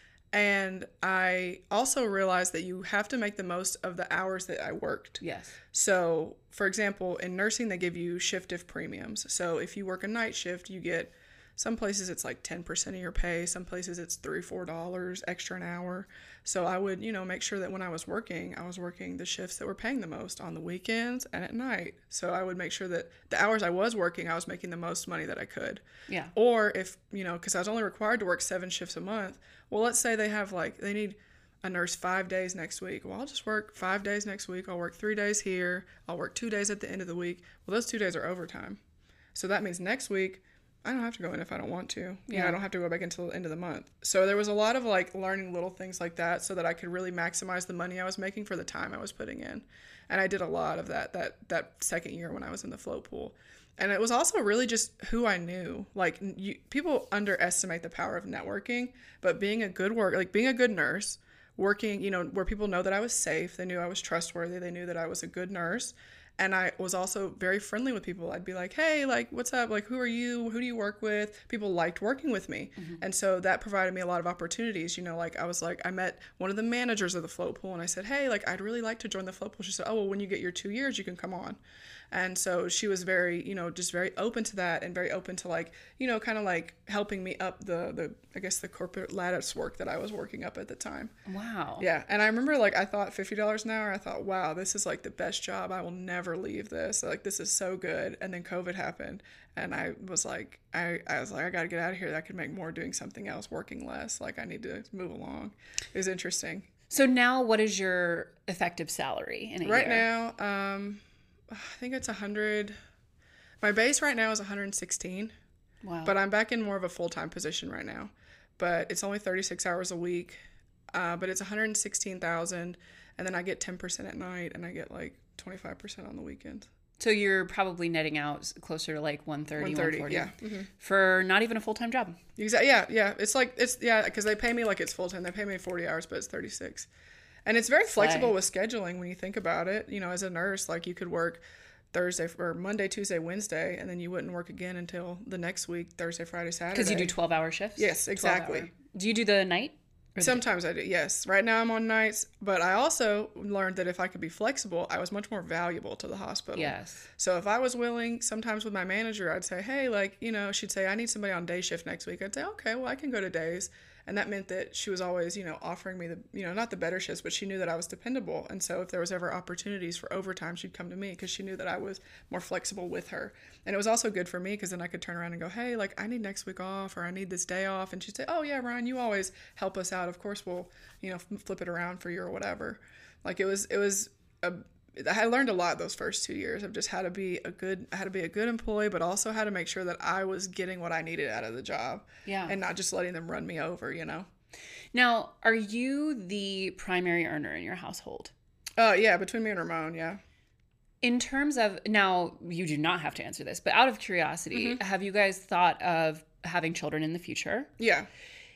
And I also realized that you have to make the most of the hours that I worked. Yes. So, for example, in nursing, they give you shift diff premiums. So if you work a night shift, you get, some places it's like ten percent of your pay. Some places it's three, four dollars extra an hour. So I would, you know, make sure that when I was working, I was working the shifts that were paying the most on the weekends and at night. So I would make sure that the hours I was working, I was making the most money that I could. Yeah. Or if, you know, because I was only required to work seven shifts a month. Well, let's say they have like, they need a nurse five days next week. Well, I'll just work five days next week. I'll work three days here. I'll work two days at the end of the week. Well, those two days are overtime. So that means next week, I don't have to go in if I don't want to. You Yeah. know, I don't have to go back until the end of the month. So there was a lot of like learning little things like that so that I could really maximize the money I was making for the time I was putting in. And I did a lot of that that that second year when I was in the float pool. And it was also really just who I knew. Like you, people underestimate the power of networking, but being a good work, like being a good nurse, working, you know, where people know that I was safe, they knew I was trustworthy, they knew that I was a good nurse. And I was also very friendly with people. I'd be like, hey, like, what's up? Like, who are you? Who do you work with? People liked working with me. Mm-hmm. And so that provided me a lot of opportunities. You know, like, I was like, I met one of the managers of the float pool and I said, hey, like, I'd really like to join the float pool. She said, oh, well, when you get your two years, you can come on. And so she was very, you know, just very open to that and very open to like, you know, kind of like helping me up the, the, I guess the corporate lattice work that I was working up at the time. Wow. Yeah. And I remember like, I thought fifty dollars an hour, I thought, wow, this is like the best job. I will never leave this. Like, this is so good. And then COVID happened. And I was like, I, I was like, I got to get out of here. I could make more doing something else, working less. Like, I need to move along. It was interesting. So now what is your effective salary in a right year? Right now, um, I think it's one hundred. My base right now is one hundred sixteen. Wow. But I'm back in more of a full-time position right now. But it's only thirty-six hours a week. Uh, but it's one hundred sixteen thousand, and then I get ten percent at night, and I get like twenty-five percent on the weekends. So you're probably netting out closer to like one thirty, one thirty, one forty yeah. Mm-hmm. For not even a full-time job. Exactly. Yeah, yeah. It's like, it's, yeah, because they pay me like it's full-time. They pay me forty hours, but it's thirty-six. And it's very flexible Slay. with scheduling when you think about it. You know, as a nurse, like you could work Thursday or Monday, Tuesday, Wednesday, and then you wouldn't work again until the next week, Thursday, Friday, Saturday. Because you do twelve-hour shifts? Yes, exactly. twelve hour. Do you do the night? Sometimes I do, yes. Right now I'm on nights, but I also learned that if I could be flexible, I was much more valuable to the hospital. Yes. So if I was willing, sometimes with my manager, I'd say, hey, like, you know, she'd say, I need somebody on day shift next week. I'd say, okay, well, I can go to days. And that meant that she was always, you know, offering me the, you know, not the better shifts, but she knew that I was dependable. And so if there was ever opportunities for overtime, she'd come to me because she knew that I was more flexible with her. And it was also good for me because then I could turn around and go, hey, like, I need next week off or I need this day off. And she'd say, oh, yeah, Ryan, you always help us out. Of course, we'll, you know, flip it around for you or whatever. Like it was, it was a, I learned a lot those first two years of just how to be a good, how to be a good employee, but also how to make sure that I was getting what I needed out of the job. Yeah. And not just letting them run me over, you know? Now, are you the primary earner in your household? Oh, uh, yeah. Between me and Ramon. Yeah. In terms of, now you do not have to answer this, but out of curiosity, mm-hmm. have you guys thought of having children in the future? Yeah.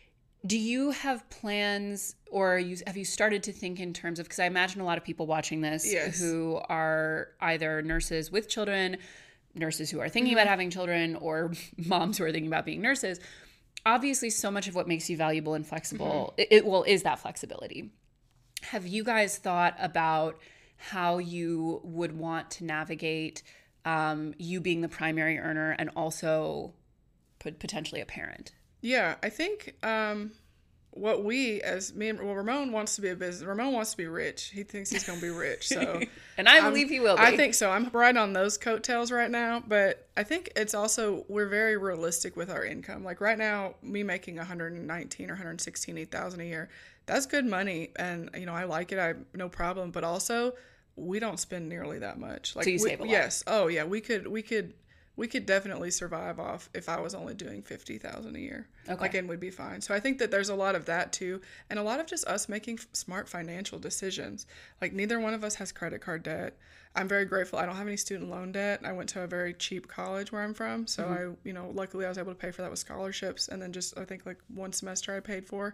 Do you have plans, or you, have you started to think in terms of, because I imagine a lot of people watching this yes. who are either nurses with children, nurses who are thinking mm-hmm. about having children, or moms who are thinking about being nurses. Obviously, so much of what makes you valuable and flexible, mm-hmm. it, it well, is that flexibility. Have you guys thought about how you would want to navigate um, you being the primary earner and also put potentially a parent? Yeah, I think um, what we, as me and, well, Ramon wants to be a business. Ramon wants to be rich. He thinks he's going to be rich. So, and I believe I'm, he will be. I think so. I'm riding on those coattails right now. But I think it's also, we're very realistic with our income. Like right now, me making one hundred nineteen or one hundred sixteen thousand a year, that's good money. And, you know, I like it. I no problem. But also, we don't spend nearly that much. Like, so you we, save a lot. Yes. Oh, yeah. We could, we could. We could definitely survive off if I was only doing fifty thousand a year. Okay. Like, and we'd be fine. So I think that there's a lot of that too. And a lot of just us making f- smart financial decisions. Like neither one of us has credit card debt. I'm very grateful. I don't have any student loan debt. I went to a very cheap college where I'm from. So mm-hmm. I, you know, luckily I was able to pay for that with scholarships. And then just, I think like one semester I paid for.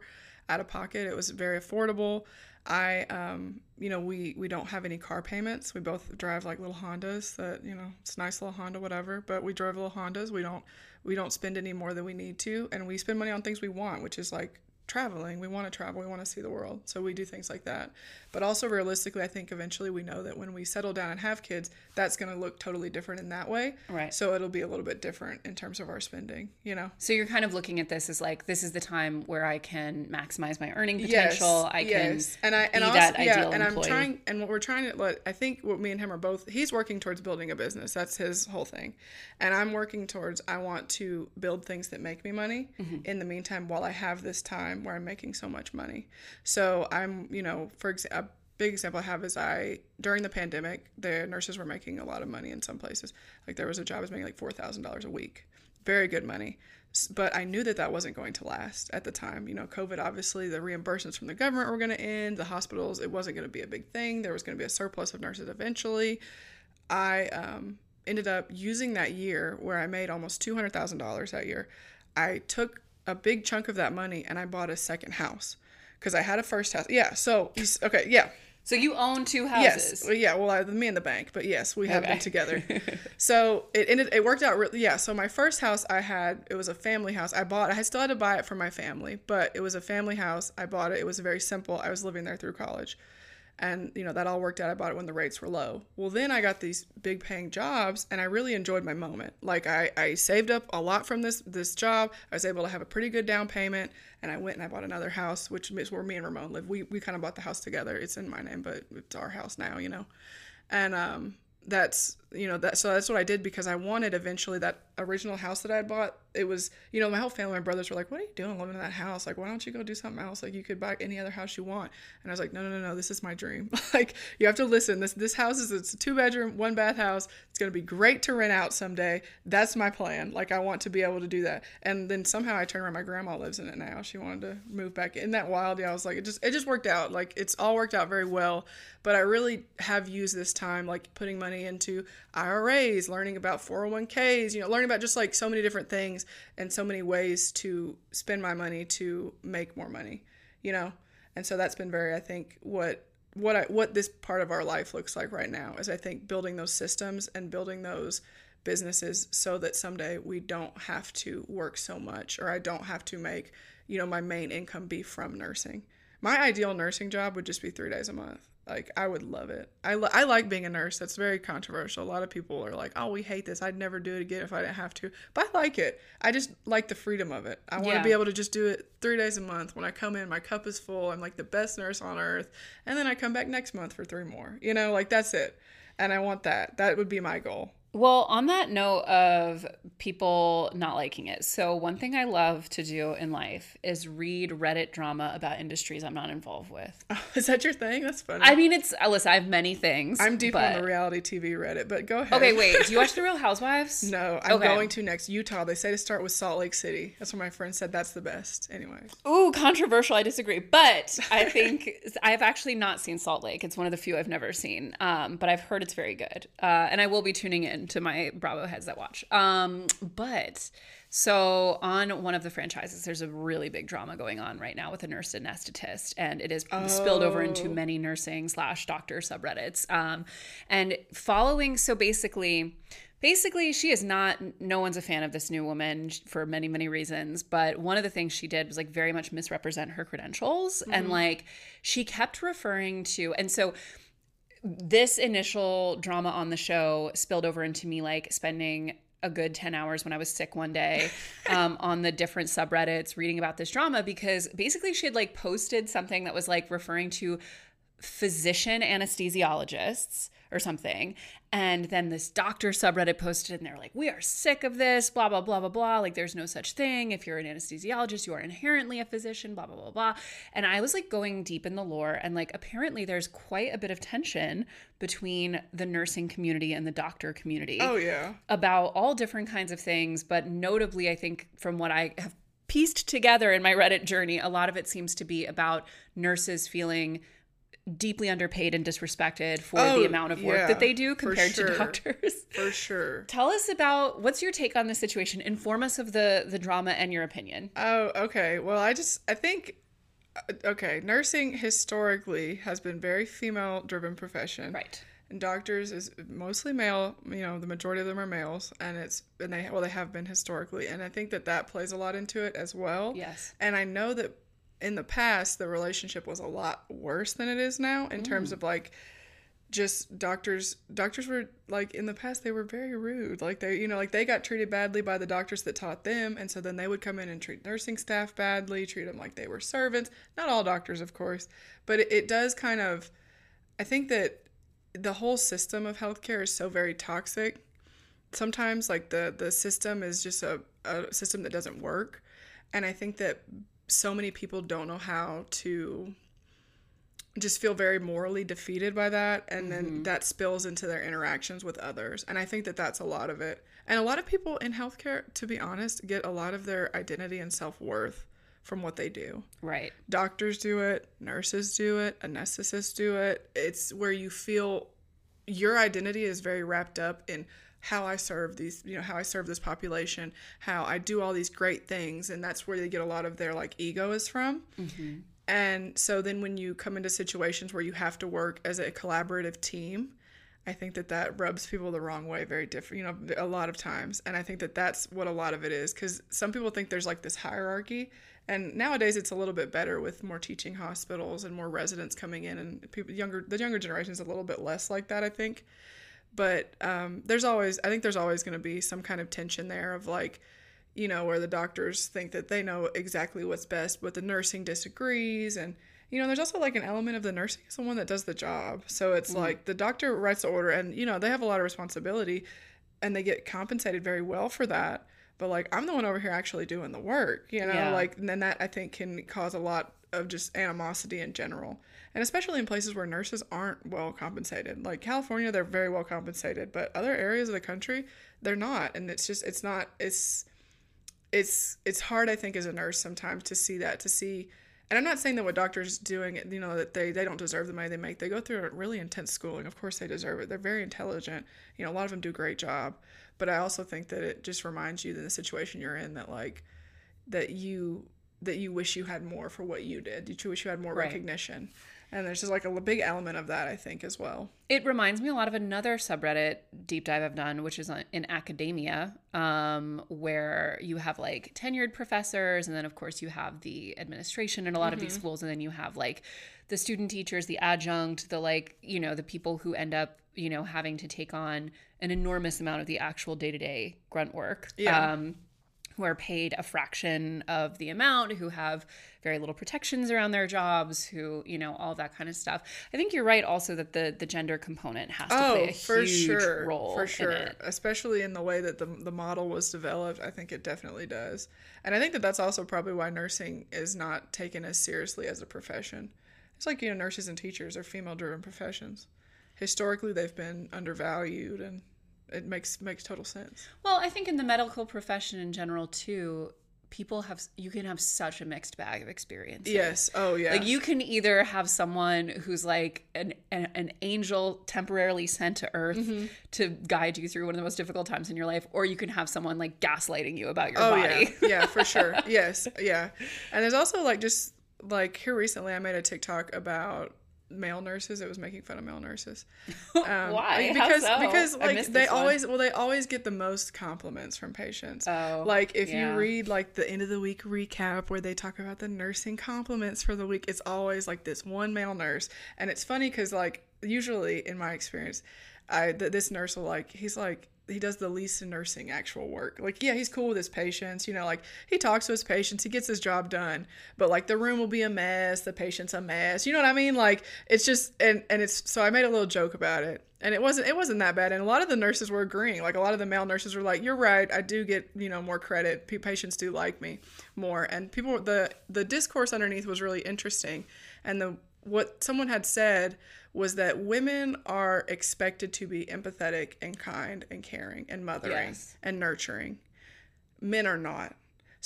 out of pocket. It was very affordable. I, um, you know, we, we don't have any car payments. We both drive like little Hondas that, you know, it's a nice little Honda, whatever, but we drive little Hondas. We don't, we don't spend any more than we need to. And we spend money on things we want, which is like traveling. We want to travel. We want to see the world. So we do things like that. But also realistically, I think eventually we know that when we settle down and have kids, that's going to look totally different in that way. Right. So it'll be a little bit different in terms of our spending, you know? So you're kind of looking at this as like, this is the time where I can maximize my earning potential. Yes, I yes. can and I, and be also, that yeah, ideal and employee. I'm trying, and what we're trying to let, I think what me and him are both, he's working towards building a business. That's his whole thing. And I'm working towards, I want to build things that make me money mm-hmm. in the meantime, while I have this time where I'm making so much money. So I'm, you know, for example, big example I have is I, during the pandemic, the nurses were making a lot of money in some places. Like there was a job I was making like four thousand dollars a week. Very good money. But I knew that that wasn't going to last at the time. You know, COVID, obviously, the reimbursements from the government were going to end. The hospitals, it wasn't going to be a big thing. There was going to be a surplus of nurses eventually. I um, ended up using that year where I made almost two hundred thousand dollars that year. I took a big chunk of that money and I bought a second house because I had a first house. Yeah. So, okay. Yeah. So you own two houses. Yes. Well, yeah. Well, I, me and the bank, but yes, we have okay. them together. So it ended, it worked out really, yeah. So my first house I had, it was a family house. I bought, I still had to buy it for my family, but it was a family house. I bought it. It was very simple. I was living there through college. And, you know, that all worked out. I bought it when the rates were low. Well, then I got these big paying jobs and I really enjoyed my moment. Like I, I saved up a lot from this, this job. I was able to have a pretty good down payment and I went and I bought another house, which is where me and Ramon live. We, we kind of bought the house together. It's in my name, but it's our house now, you know? And, um, that's, you know, that, so that's what I did because I wanted eventually that original house that I had bought. It was, you know, my whole family, my brothers were like, what are you doing living in that house? Like, why don't you go do something else? Like you could buy any other house you want. And I was like, no, no, no, no, this is my dream. Like you have to listen. This, this house is, it's a two bedroom, one bath house. It's going to be great to rent out someday. That's my plan. Like I want to be able to do that. And then somehow I turned around, my grandma lives in it now. She wanted to move back in that wild. Yeah. I was like, it just, it just worked out. Like it's all worked out very well, but I really have used this time, like putting money into I R As, learning about four oh one k's, you know, learning about just like so many different things and so many ways to spend my money to make more money, you know? And so that's been very, I think, what what I what this part of our life looks like right now is I think building those systems and building those businesses so that someday we don't have to work so much or I don't have to make, you know, my main income be from nursing. My ideal nursing job would just be three days a month. Like, I would love it. I, li- I like being a nurse. That's very controversial. A lot of people are like, oh, we hate this. I'd never do it again if I didn't have to. But I like it. I just like the freedom of it. I want to Yeah. be able to just do it three days a month. When I come in, my cup is full. I'm like the best nurse on earth. And then I come back next month for three more. You know, like that's it. And I want that. That would be my goal. Well, on that note of people not liking it, so one thing I love to do in life is read Reddit drama about industries I'm not involved with. Oh, is that your thing? That's funny. I mean, it's, listen, I have many things. I'm deep but... on the reality T V Reddit, but go ahead. Okay, wait. Do you watch The Real Housewives? No, I'm Okay. going to next. Utah. They say to start with Salt Lake City. That's what my friend said. That's the best. Anyway. Ooh, controversial. I disagree. But I think I've actually not seen Salt Lake. It's one of the few I've never seen. Um, but I've heard it's very good. Uh, and I will be tuning in to my Bravo heads that watch. Um, but so on one of the franchises, there's a really big drama going on right now with a nurse anesthetist. And it is Oh. spilled over into many nursing slash doctor subreddits. Um, and following, so basically... Basically, she is not, no one's a fan of this new woman for many, many reasons. But one of the things she did was like very much misrepresent her credentials. Mm-hmm. And like she kept referring to, and so this initial drama on the show spilled over into me like spending a good ten hours when I was sick one day um, on the different subreddits reading about this drama because basically she had like posted something that was like referring to physician anesthesiologists or something. And then this doctor subreddit posted and they're like, we are sick of this, blah, blah, blah, blah, blah. Like there's no such thing. If you're an anesthesiologist, you are inherently a physician, blah, blah, blah, blah. And I was like going deep in the lore and like apparently there's quite a bit of tension between the nursing community and the doctor community. Oh, yeah. About all different kinds of things. But notably, I think from what I have pieced together in my Reddit journey, a lot of it seems to be about nurses feeling deeply underpaid and disrespected for oh, the amount of work yeah, that they do compared sure. to doctors. For sure. Tell us about, what's your take on this situation? Inform us of the the drama and your opinion. Oh, okay. Well, I just, I think Okay, nursing historically has been very female driven profession. Right. And doctors is mostly male, you know, the majority of them are males, and it's and they well they have been historically, and I think that that plays a lot into it as well. Yes. And I know that in the past the relationship was a lot worse than it is now in mm. terms of like just doctors doctors were like in the past they were very rude, like they you know like they got treated badly by the doctors that taught them, and so then they would come in and treat nursing staff badly, treat them like they were servants. Not all doctors, of course, but it, it does kind of, I think that the whole system of healthcare is so very toxic. Sometimes like the the system is just a, a system that doesn't work, and I think that so many people don't know how to just feel very morally defeated by that, and then mm-hmm. that spills into their interactions with others. And I think that that's a lot of it. And a lot of people in healthcare, to be honest, get a lot of their identity and self-worth from what they do. Right. Doctors do it, nurses do it, anesthetists do it. It's where you feel your identity is very wrapped up in how I serve these, you know, how I serve this population, how I do all these great things, and that's where they get a lot of their like ego is from. Mm-hmm. And so then when you come into situations where you have to work as a collaborative team, I think that that rubs people the wrong way very different, you know, a lot of times. And I think that that's what a lot of it is, because some people think there's like this hierarchy. And nowadays it's a little bit better with more teaching hospitals and more residents coming in, and people younger, the younger generation is a little bit less like that, I think. But um, there's always, I think there's always going to be some kind of tension there of like, you know, where the doctors think that they know exactly what's best, but the nursing disagrees. And, you know, there's also like an element of the nursing is the one that does the job. So it's mm. like the doctor writes the order, and, you know, they have a lot of responsibility and they get compensated very well for that. But like, I'm the one over here actually doing the work, you know, yeah. like, and then that I think can cause a lot of just animosity in general. And especially in places where nurses aren't well compensated. Like California, they're very well compensated, but other areas of the country, they're not. And it's just, it's not, it's, it's, it's hard, I think, as a nurse sometimes to see that, to see, and I'm not saying that what doctors doing, you know, that they, they don't deserve the money they make. They go through a really intense schooling. Of course they deserve it. They're very intelligent. You know, a lot of them do a great job. But I also think that it just reminds you in the situation you're in that like, that you, that you wish you had more for what you did. You wish you had more right. recognition. And there's just like a big element of that, I think, as well. It reminds me a lot of another subreddit deep dive I've done, which is in academia, um, where you have like tenured professors, and then of course you have the administration in a lot mm-hmm. of these schools, and then you have like the student teachers, the adjunct, the like, you know, the people who end up, you know, having to take on an enormous amount of the actual day-to-day grunt work. Yeah. Um, who are paid a fraction of the amount, who have very little protections around their jobs, who, you know, all that kind of stuff. I think you're right also that the, the gender component has to oh, play a for huge sure. role For sure. in it. Especially in the way that the, the model was developed, I think it definitely does. And I think that that's also probably why nursing is not taken as seriously as a profession. It's like, you know, nurses and teachers are female-driven professions. Historically, they've been undervalued, and it makes makes total sense. Well, I think in the medical profession in general too, people have you can have such a mixed bag of experiences. Yes. Oh, yeah. Like you can either have someone who's like an an, an angel temporarily sent to Earth mm-hmm. to guide you through one of the most difficult times in your life, or you can have someone like gaslighting you about your oh, body. Yeah. Yeah, for sure. Yes. Yeah. And there's also like just like here recently, I made a TikTok about male nurses. It was making fun of male nurses. Um, Why? Because How so? because like they always well they always get the most compliments from patients. Oh, like if yeah. you read like the end of the week recap where they talk about the nursing compliments for the week, it's always like this one male nurse, and it's funny because like usually in my experience, I th- this nurse will like he's like. He does the least in nursing actual work. Like, yeah, he's cool with his patients, you know, like he talks to his patients, he gets his job done, but like the room will be a mess. The patient's a mess. You know what I mean? Like it's just, and, and it's, so I made a little joke about it, and it wasn't, it wasn't that bad. And a lot of the nurses were agreeing. Like a lot of the male nurses were like, you're right. I do get, you know, more credit. P- patients do like me more. And people, the, the discourse underneath was really interesting. And the, what someone had said was that women are expected to be empathetic and kind and caring and mothering yes. and nurturing. Men are not.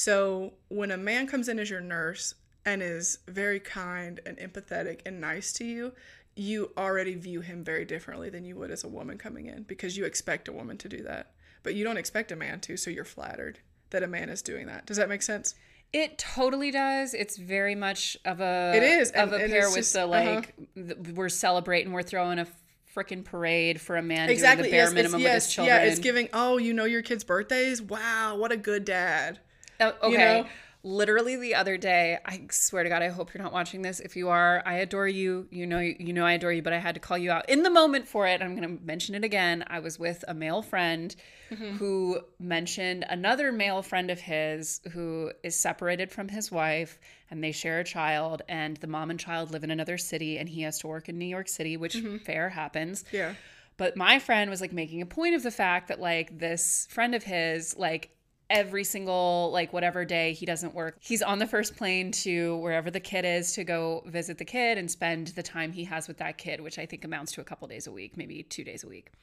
So when a man comes in as your nurse and is very kind and empathetic and nice to you, you already view him very differently than you would as a woman coming in, because you expect a woman to do that. But you don't expect a man to, so you're flattered that a man is doing that. Does that make sense? It totally does. It's very much of a It is, of and- a and pair it's with just- the uh-huh. like th- we're celebrating, we're throwing a freaking parade for a man Exactly. doing the bare Yes, it's, minimum yes, with his children. yeah. It's giving. Oh, you know your kids' birthdays. Wow, what a good dad. Uh, okay. You know? Literally the other day, I swear to God, I hope you're not watching this. If you are, I adore you. You know, you know I adore you, but I had to call you out in the moment for it. I'm going to mention it again. I was with a male friend mm-hmm. who mentioned another male friend of his who is separated from his wife, and they share a child, and the mom and child live in another city, and he has to work in New York City, which mm-hmm. fair happens. Yeah. But my friend was like making a point of the fact that like this friend of his, like, every single, like, whatever day he doesn't work, he's on the first plane to wherever the kid is to go visit the kid and spend the time he has with that kid, which I think amounts to a couple days a week, maybe two days a week.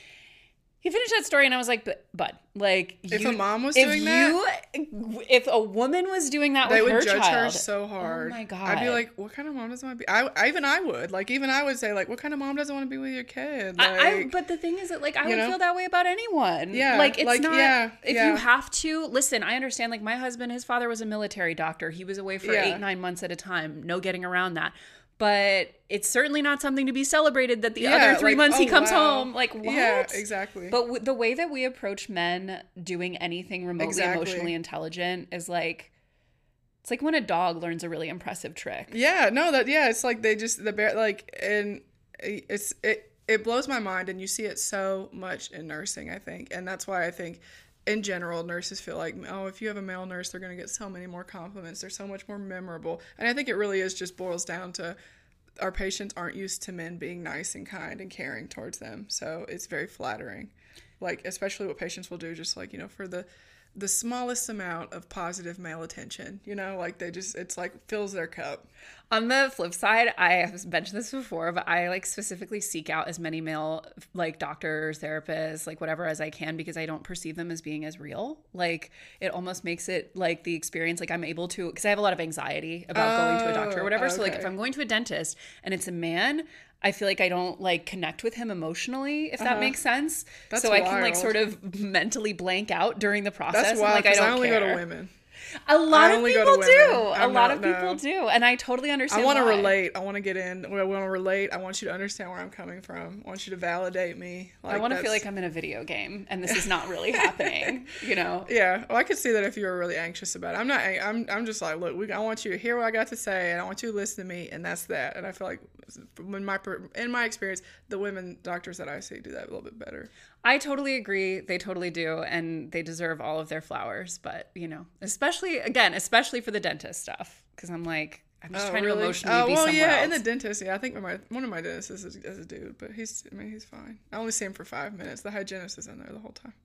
He finished that story and I was like, but, bud, like, if you, a mom was if doing you, that, if a woman was doing that they with would her judge child, her so hard. Oh my God. I'd be like, what kind of mom doesn't want to be? I, I even I would like, even I would say like, what kind of mom doesn't want to be with your kid? Like, I, I, but the thing is that like I would know? feel that way about anyone. Yeah, like it's like, not. yeah, if yeah. you have to listen, I understand. Like my husband, his father was a military doctor. He was away for Yeah. eight nine months at a time. No getting around that. But it's certainly not something to be celebrated that the Yeah, other three like, months he oh, comes wow. home. Like, what? Yeah, exactly. But w- the way that we approach men doing anything remotely Exactly. emotionally intelligent is like, it's like when a dog learns a really impressive trick. Yeah, no, that yeah, it's like they just the bear like and it's it it blows my mind, and you see it so much in nursing, I think, and that's why I think in general nurses feel like, oh, if you have a male nurse, they're going to get so many more compliments, they're so much more memorable, and I think it really is just boils down to our patients aren't used to men being nice and kind and caring towards them, so it's very flattering, like especially what patients will do, just like, you know, for the the smallest amount of positive male attention, you know, like they just, it's like fills their cup. On the flip side, I have mentioned this before, but I like specifically seek out as many male like doctors, therapists, like whatever as I can, because I don't perceive them as being as real. Like it almost makes it like the experience, like I'm able to, because I have a lot of anxiety about Oh, going to a doctor or whatever. okay. So like if I'm going to a dentist and it's a man, I feel like I don't like connect with him emotionally, if that Uh-huh. makes sense. That's so I can like wild. sort of mentally blank out during the process. That's and, wild, like I because don't I, only care. go to women. A lot I of only go people to do. women. A I'm lot not- of people no. do, and I totally understand. I want to why. relate. I want to get in. I want to relate. I want you to understand where I'm coming from. I want you to validate me. Like, I want to feel that's- like I'm in a video game, and this is not really happening. You know. Yeah, well, I could see that if you were really anxious about it. I'm not. ang- I'm. I'm just like, look, we, I want you to hear what I got to say, and I want you to listen to me, and that's that. And I feel like, in my per- in my experience, the women doctors that I see do that a little bit better. I totally agree. They totally do, and they deserve all of their flowers. But you know, especially again, especially for the dentist stuff, because I'm like, I'm just Oh, trying really? to emotionally oh, be well, somewhere yeah, else. and the dentist. Yeah, I think my one of my dentists is a, is a dude, but he's. I mean, he's fine. I only see him for five minutes. The hygienist is in there the whole time.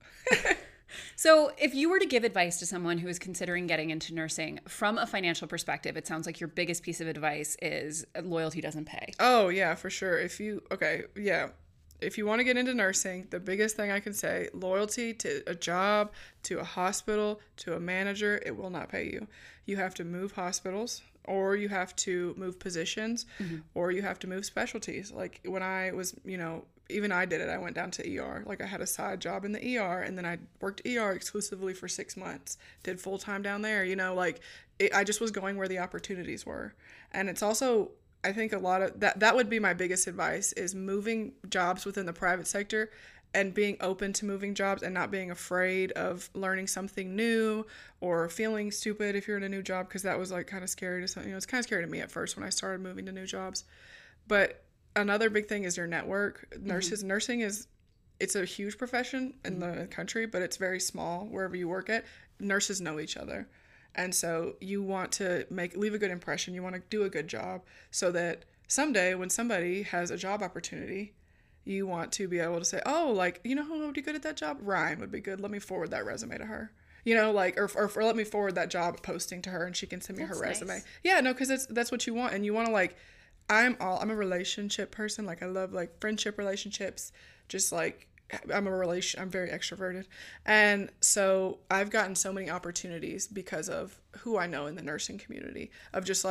So, if you were to give advice to someone who is considering getting into nursing from a financial perspective, it sounds like your biggest piece of advice is loyalty doesn't pay. Oh, yeah, for sure. If you, okay, yeah. If you want to get into nursing, the biggest thing I can say, loyalty to a job, to a hospital, to a manager, it will not pay you. You have to move hospitals, or you have to move positions, mm-hmm. or you have to move specialties. Like when I was, you know, even I did it. I went down to E R. Like I had a side job in the E R, and then I worked E R exclusively for six months. Did full time down there. You know, like it, I just was going where the opportunities were. And it's also, I think a lot of that. That would be my biggest advice: is moving jobs within the private sector, and being open to moving jobs, and not being afraid of learning something new or feeling stupid if you're in a new job, because that was like kind of scary to some. You know, it's kind of scary to me at first when I started moving to new jobs, but. Another big thing is your network. Nurses, mm-hmm. nursing is, it's a huge profession in mm-hmm. the country, but it's very small wherever you work at. Nurses know each other. And so you want to make, leave a good impression. You want to do a good job so that someday when somebody has a job opportunity, you want to be able to say, oh, like, you know who would be good at that job? Ryan would be good. Let me forward that resume to her. You know, like, or, or, or let me forward that job posting to her and she can send me That's her resume. nice. Yeah, no, because that's, that's what you want. And you want to like, I'm all I'm a relationship person. Like I love like friendship relationships. Just like I'm a relation. I'm very extroverted, and so I've gotten so many opportunities because of who I know in the nursing community. Of just like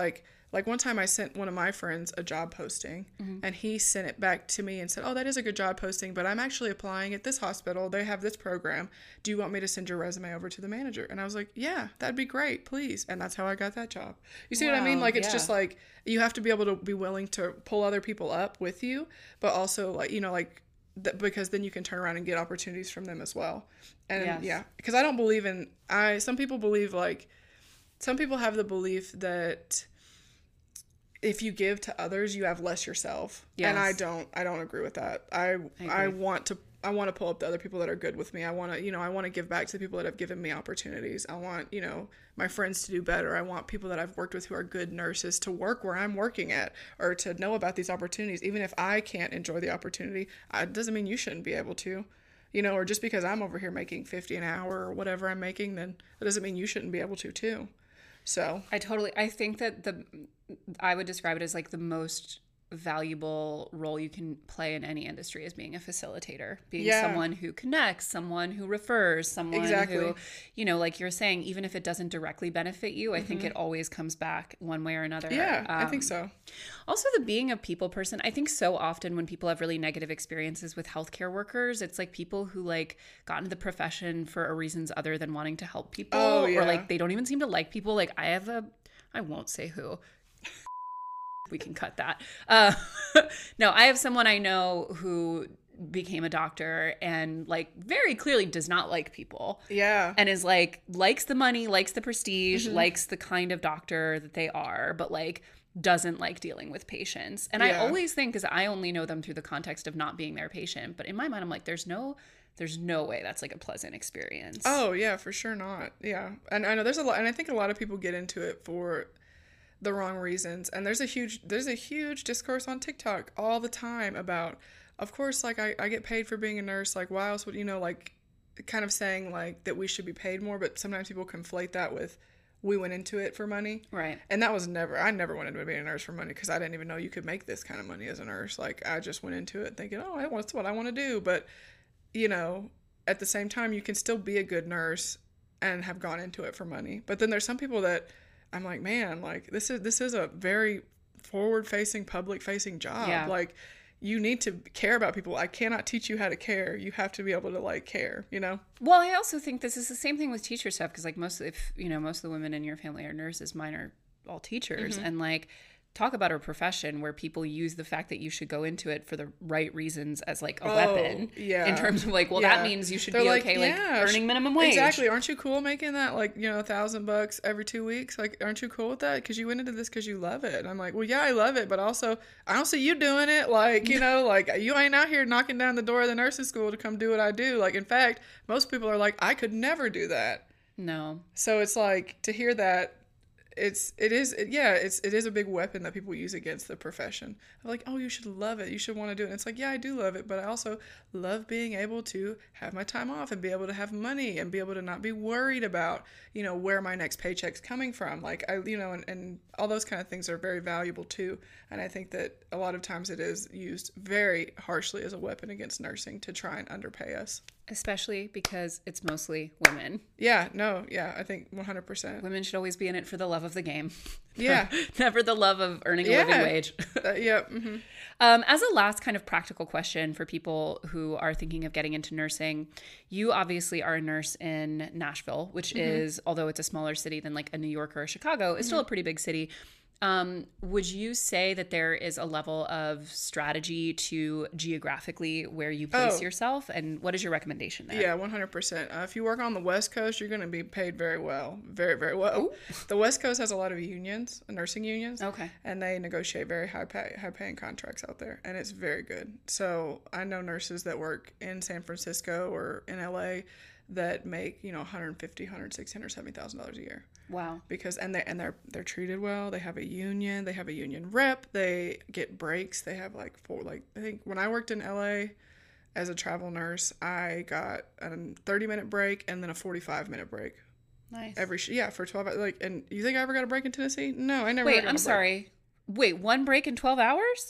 Like one time I sent one of my friends a job posting mm-hmm. and he sent it back to me and said, oh, that is a good job posting, but I'm actually applying at this hospital. They have this program. Do you want me to send your resume over to the manager? And I was like, yeah, that'd be great, please. And that's how I got that job. You see wow, what I mean? Like, it's yeah. just like, you have to be able to be willing to pull other people up with you, but also like, you know, like, th- because then you can turn around and get opportunities from them as well. And yes. yeah, because I don't believe in, I, some people believe like, some people have the belief that if you give to others, you have less yourself. Yes. And I don't, I don't agree with that. I, I, I want to, I want to pull up the other people that are good with me. I want to, you know, I want to give back to the people that have given me opportunities. I want, you know, my friends to do better. I want people that I've worked with who are good nurses to work where I'm working at or to know about these opportunities. Even if I can't enjoy the opportunity, it doesn't mean you shouldn't be able to, you know, or just because I'm over here making fifty an hour or whatever I'm making, then that doesn't mean you shouldn't be able to too. So I totally, I think that the, I would describe it as like the most valuable role you can play in any industry is being a facilitator, being yeah. someone who connects, someone who refers, someone exactly. who, you know, like you're saying, even if it doesn't directly benefit you, I mm-hmm. think it always comes back one way or another. Yeah, um, I think so. Also, the being a people person, I think so often when people have really negative experiences with healthcare workers, it's like people who like got into the profession for reasons other than wanting to help people, oh, yeah. or like they don't even seem to like people. Like I have a, I won't say who. We can cut that. Uh, no, I have someone I know who became a doctor and like very clearly does not like people. Yeah. And is like, likes the money, likes the prestige, mm-hmm. likes the kind of doctor that they are, but like doesn't like dealing with patients. And yeah. I always think, because I only know them through the context of not being their patient, but in my mind, I'm like, there's no... There's no way that's like a pleasant experience. Oh, yeah, for sure not. Yeah. And I know there's a lot, and I think a lot of people get into it for the wrong reasons. And there's a huge, there's a huge discourse on TikTok all the time about, of course, like I, I get paid for being a nurse. Like why else would, you know, like kind of saying like that we should be paid more, but sometimes people conflate that with we went into it for money. Right. And that was never, I never went into being a nurse for money because I didn't even know you could make this kind of money as a nurse. Like I just went into it thinking, oh, that's what I want to do. But, you know, at the same time, you can still be a good nurse and have gone into it for money. But then there's some people that I'm like, man, like this is this is a very forward-facing, public-facing job. Yeah. Like you need to care about people. I cannot teach you how to care. You have to be able to like care, you know? Well, I also think this is the same thing with teacher stuff because like most of, if you know, most of the women in your family are nurses, mine are all teachers. Mm-hmm. And like talk about a profession where people use the fact that you should go into it for the right reasons as like a oh, weapon. Yeah. In terms of like, well, yeah. that means you should They're be like, okay, yeah, like earning minimum wage. Exactly. Aren't you cool making that like, you know, a thousand bucks every two weeks? Like, aren't you cool with that? Because you went into this because you love it. And I'm like, well, yeah, I love it. But also, I don't see you doing it. Like, you know, like you ain't out here knocking down the door of the nursing school to come do what I do. Like, in fact, most people are like, I could never do that. No. So it's like to hear that. It's, it is, it, yeah, it's, it is a big weapon that people use against the profession. I'm like, oh, you should love it. You should want to do it. And it's like, yeah, I do love it, but I also love being able to have my time off and be able to have money and be able to not be worried about, you know, where my next paycheck's coming from. Like, I, you know, and, and all those kind of things are very valuable too. And I think that a lot of times it is used very harshly as a weapon against nursing to try and underpay us. Especially because it's mostly women. Yeah, no, yeah, I think one hundred percent. Women should always be in it for the love of the game. Yeah. Never the love of earning yeah. a living wage. uh, yeah. Mm-hmm. Um, as a last kind of practical question for people who are thinking of getting into nursing, you obviously are a nurse in Nashville, which mm-hmm. is, although it's a smaller city than like a New York or a Chicago, it's mm-hmm. still a pretty big city. Um, would you say that there is a level of strategy to geographically where you place oh. yourself? And what is your recommendation there? Yeah, one hundred percent. Uh, if you work on the West Coast, you're going to be paid very well. Very, very well. Ooh. The West Coast has a lot of unions, nursing unions. Okay. And they negotiate very high pay, high paying contracts out there. And it's very good. So I know nurses that work in San Francisco or in L A that make, you know, one hundred fifty thousand dollars, one hundred sixty thousand dollars, one hundred seventy thousand dollars a year. Wow. Because and they and they're they're treated well. They have a union. They have a union rep. They get breaks. They have like four like I think when I worked in L A as a travel nurse, I got a thirty minute break and then a forty-five minute break. Nice. Every yeah for twelve hours. Like, and you think I ever got a break in Tennessee? No, I never. Wait, got I'm a sorry. Wait, one break in twelve hours?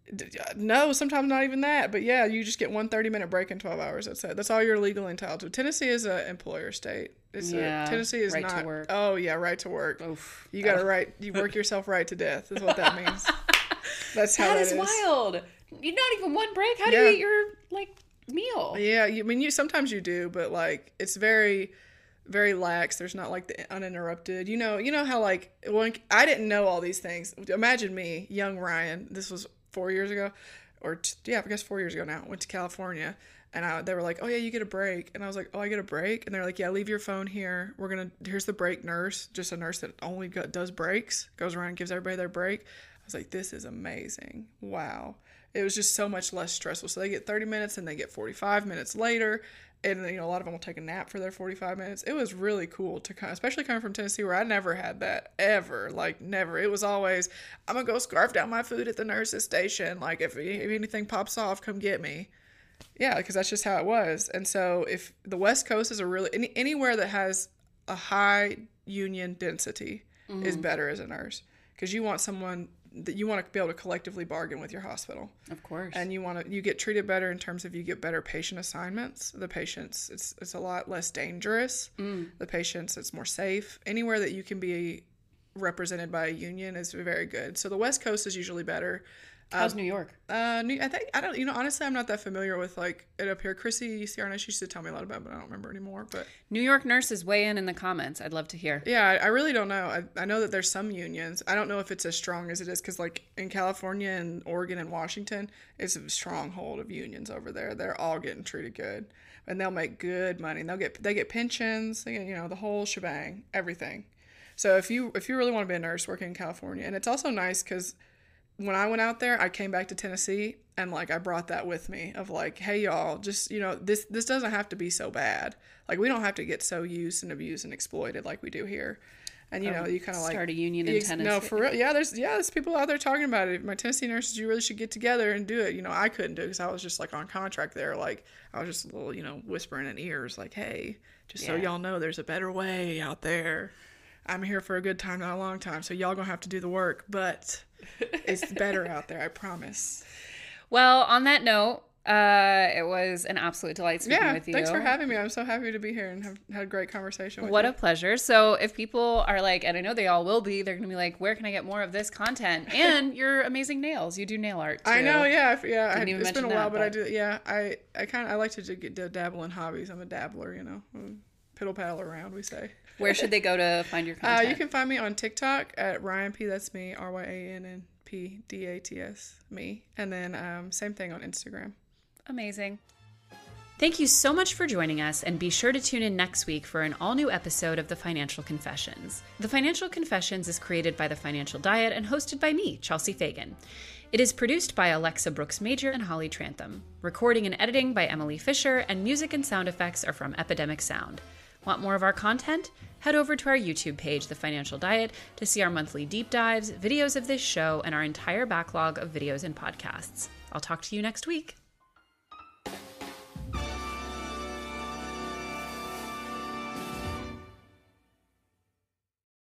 No, sometimes not even that. But yeah, you just get one thirty minute break in twelve hours. That's it. That's all you're legally entitled to. Tennessee is an employer state. It's yeah, a, Tennessee is right not. to work. Oh yeah, right to work. Oof. You got to right. You work yourself right to death. Is what that means. That's how that that is, is wild. You're not even one break. How do Yeah. you eat your like meal? Yeah, you, I mean, you sometimes you do, but like it's very, very lax. There's not like the uninterrupted. You know, you know how like when I didn't know all these things. Imagine me, young Ryan. This was four years ago, or t- yeah, I guess four years ago now. Went to California, and I, they were like, "Oh yeah, you get a break," and I was like, "Oh, I get a break," and they're like, "Yeah, leave your phone here. We're gonna here's the break nurse, just a nurse that only got, does breaks, goes around and gives everybody their break." I was like, "This is amazing! Wow." It was just so much less stressful. So they get thirty minutes and they get forty-five minutes later. And, you know, a lot of them will take a nap for their forty-five minutes. It was really cool to kind of, especially coming from Tennessee where I never had that ever. Like, never. It was always, I'm going to go scarf down my food at the nurse's station. Like, if, if anything pops off, come get me. Yeah, because that's just how it was. And so if the West Coast is a really, any, anywhere that has a high union density mm-hmm. is better as a nurse. Because you want someone that you want to be able to collectively bargain with your hospital. Of course. And you want to, you get treated better in terms of you get better patient assignments. The patients, it's it's a lot less dangerous. Mm. The patients, it's more safe. Anywhere that you can be represented by a union is very good. So the West Coast is usually better. How's um, New York? Uh, New, I think, I don't, you know, honestly, I'm not that familiar with like it up here. Chrissy C R N, she used to tell me a lot about it, but I don't remember anymore. But New York nurses, weigh in in the comments. I'd love to hear. Yeah, I, I really don't know. I, I know that there's some unions. I don't know if it's as strong as it is because like in California and Oregon and Washington, it's a stronghold of unions over there. They're all getting treated good, and they'll make good money. And they'll get they get pensions, they get, you know, the whole shebang, everything. So if you if you really want to be a nurse working in California, and it's also nice because when I went out there, I came back to Tennessee and like I brought that with me of like, hey y'all, just, you know, this this doesn't have to be so bad. Like we don't have to get so used and abused and exploited like we do here. And you um, know, you kind of like start a union in you, Tennessee. No, for real. Yeah, there's yeah, there's people out there talking about it. My Tennessee nurses, you really should get together and do it. You know, I couldn't do it because I was just like on contract there. Like I was just a little, you know, whispering in ears like, hey, just yeah. so y'all know, there's a better way out there. I'm here for a good time, not a long time. So y'all gonna have to do the work, but it's better out there, I promise. Well, on that note, uh, it was an absolute delight speaking yeah, with you. Thanks for having me. I'm so happy to be here and have had a great conversation with what you. What a pleasure. So if people are like, and I know they all will be, they're going to be like, where can I get more of this content? And your amazing nails. You do nail art too. I know, yeah. yeah. I, it's been a while, that, but, but I do, yeah. I, I kind of, I like to, to, get, to dabble in hobbies. I'm a dabbler, you know. Piddle paddle around, we say. Where should they go to find your content? Uh, you can find me on TikTok at Ryan P. That's me, R Y A N N P D A T S, me. And then um, same thing on Instagram. Amazing. Thank you so much for joining us, and be sure to tune in next week for an all-new episode of The Financial Confessions. The Financial Confessions is created by The Financial Diet and hosted by me, Chelsea Fagan. It is produced by Alexa Brooks Major and Holly Trantham. Recording and editing by Emily Fisher, and music and sound effects are from Epidemic Sound. Want more of our content? Head over to our YouTube page, The Financial Diet, to see our monthly deep dives, videos of this show, and our entire backlog of videos and podcasts. I'll talk to you next week.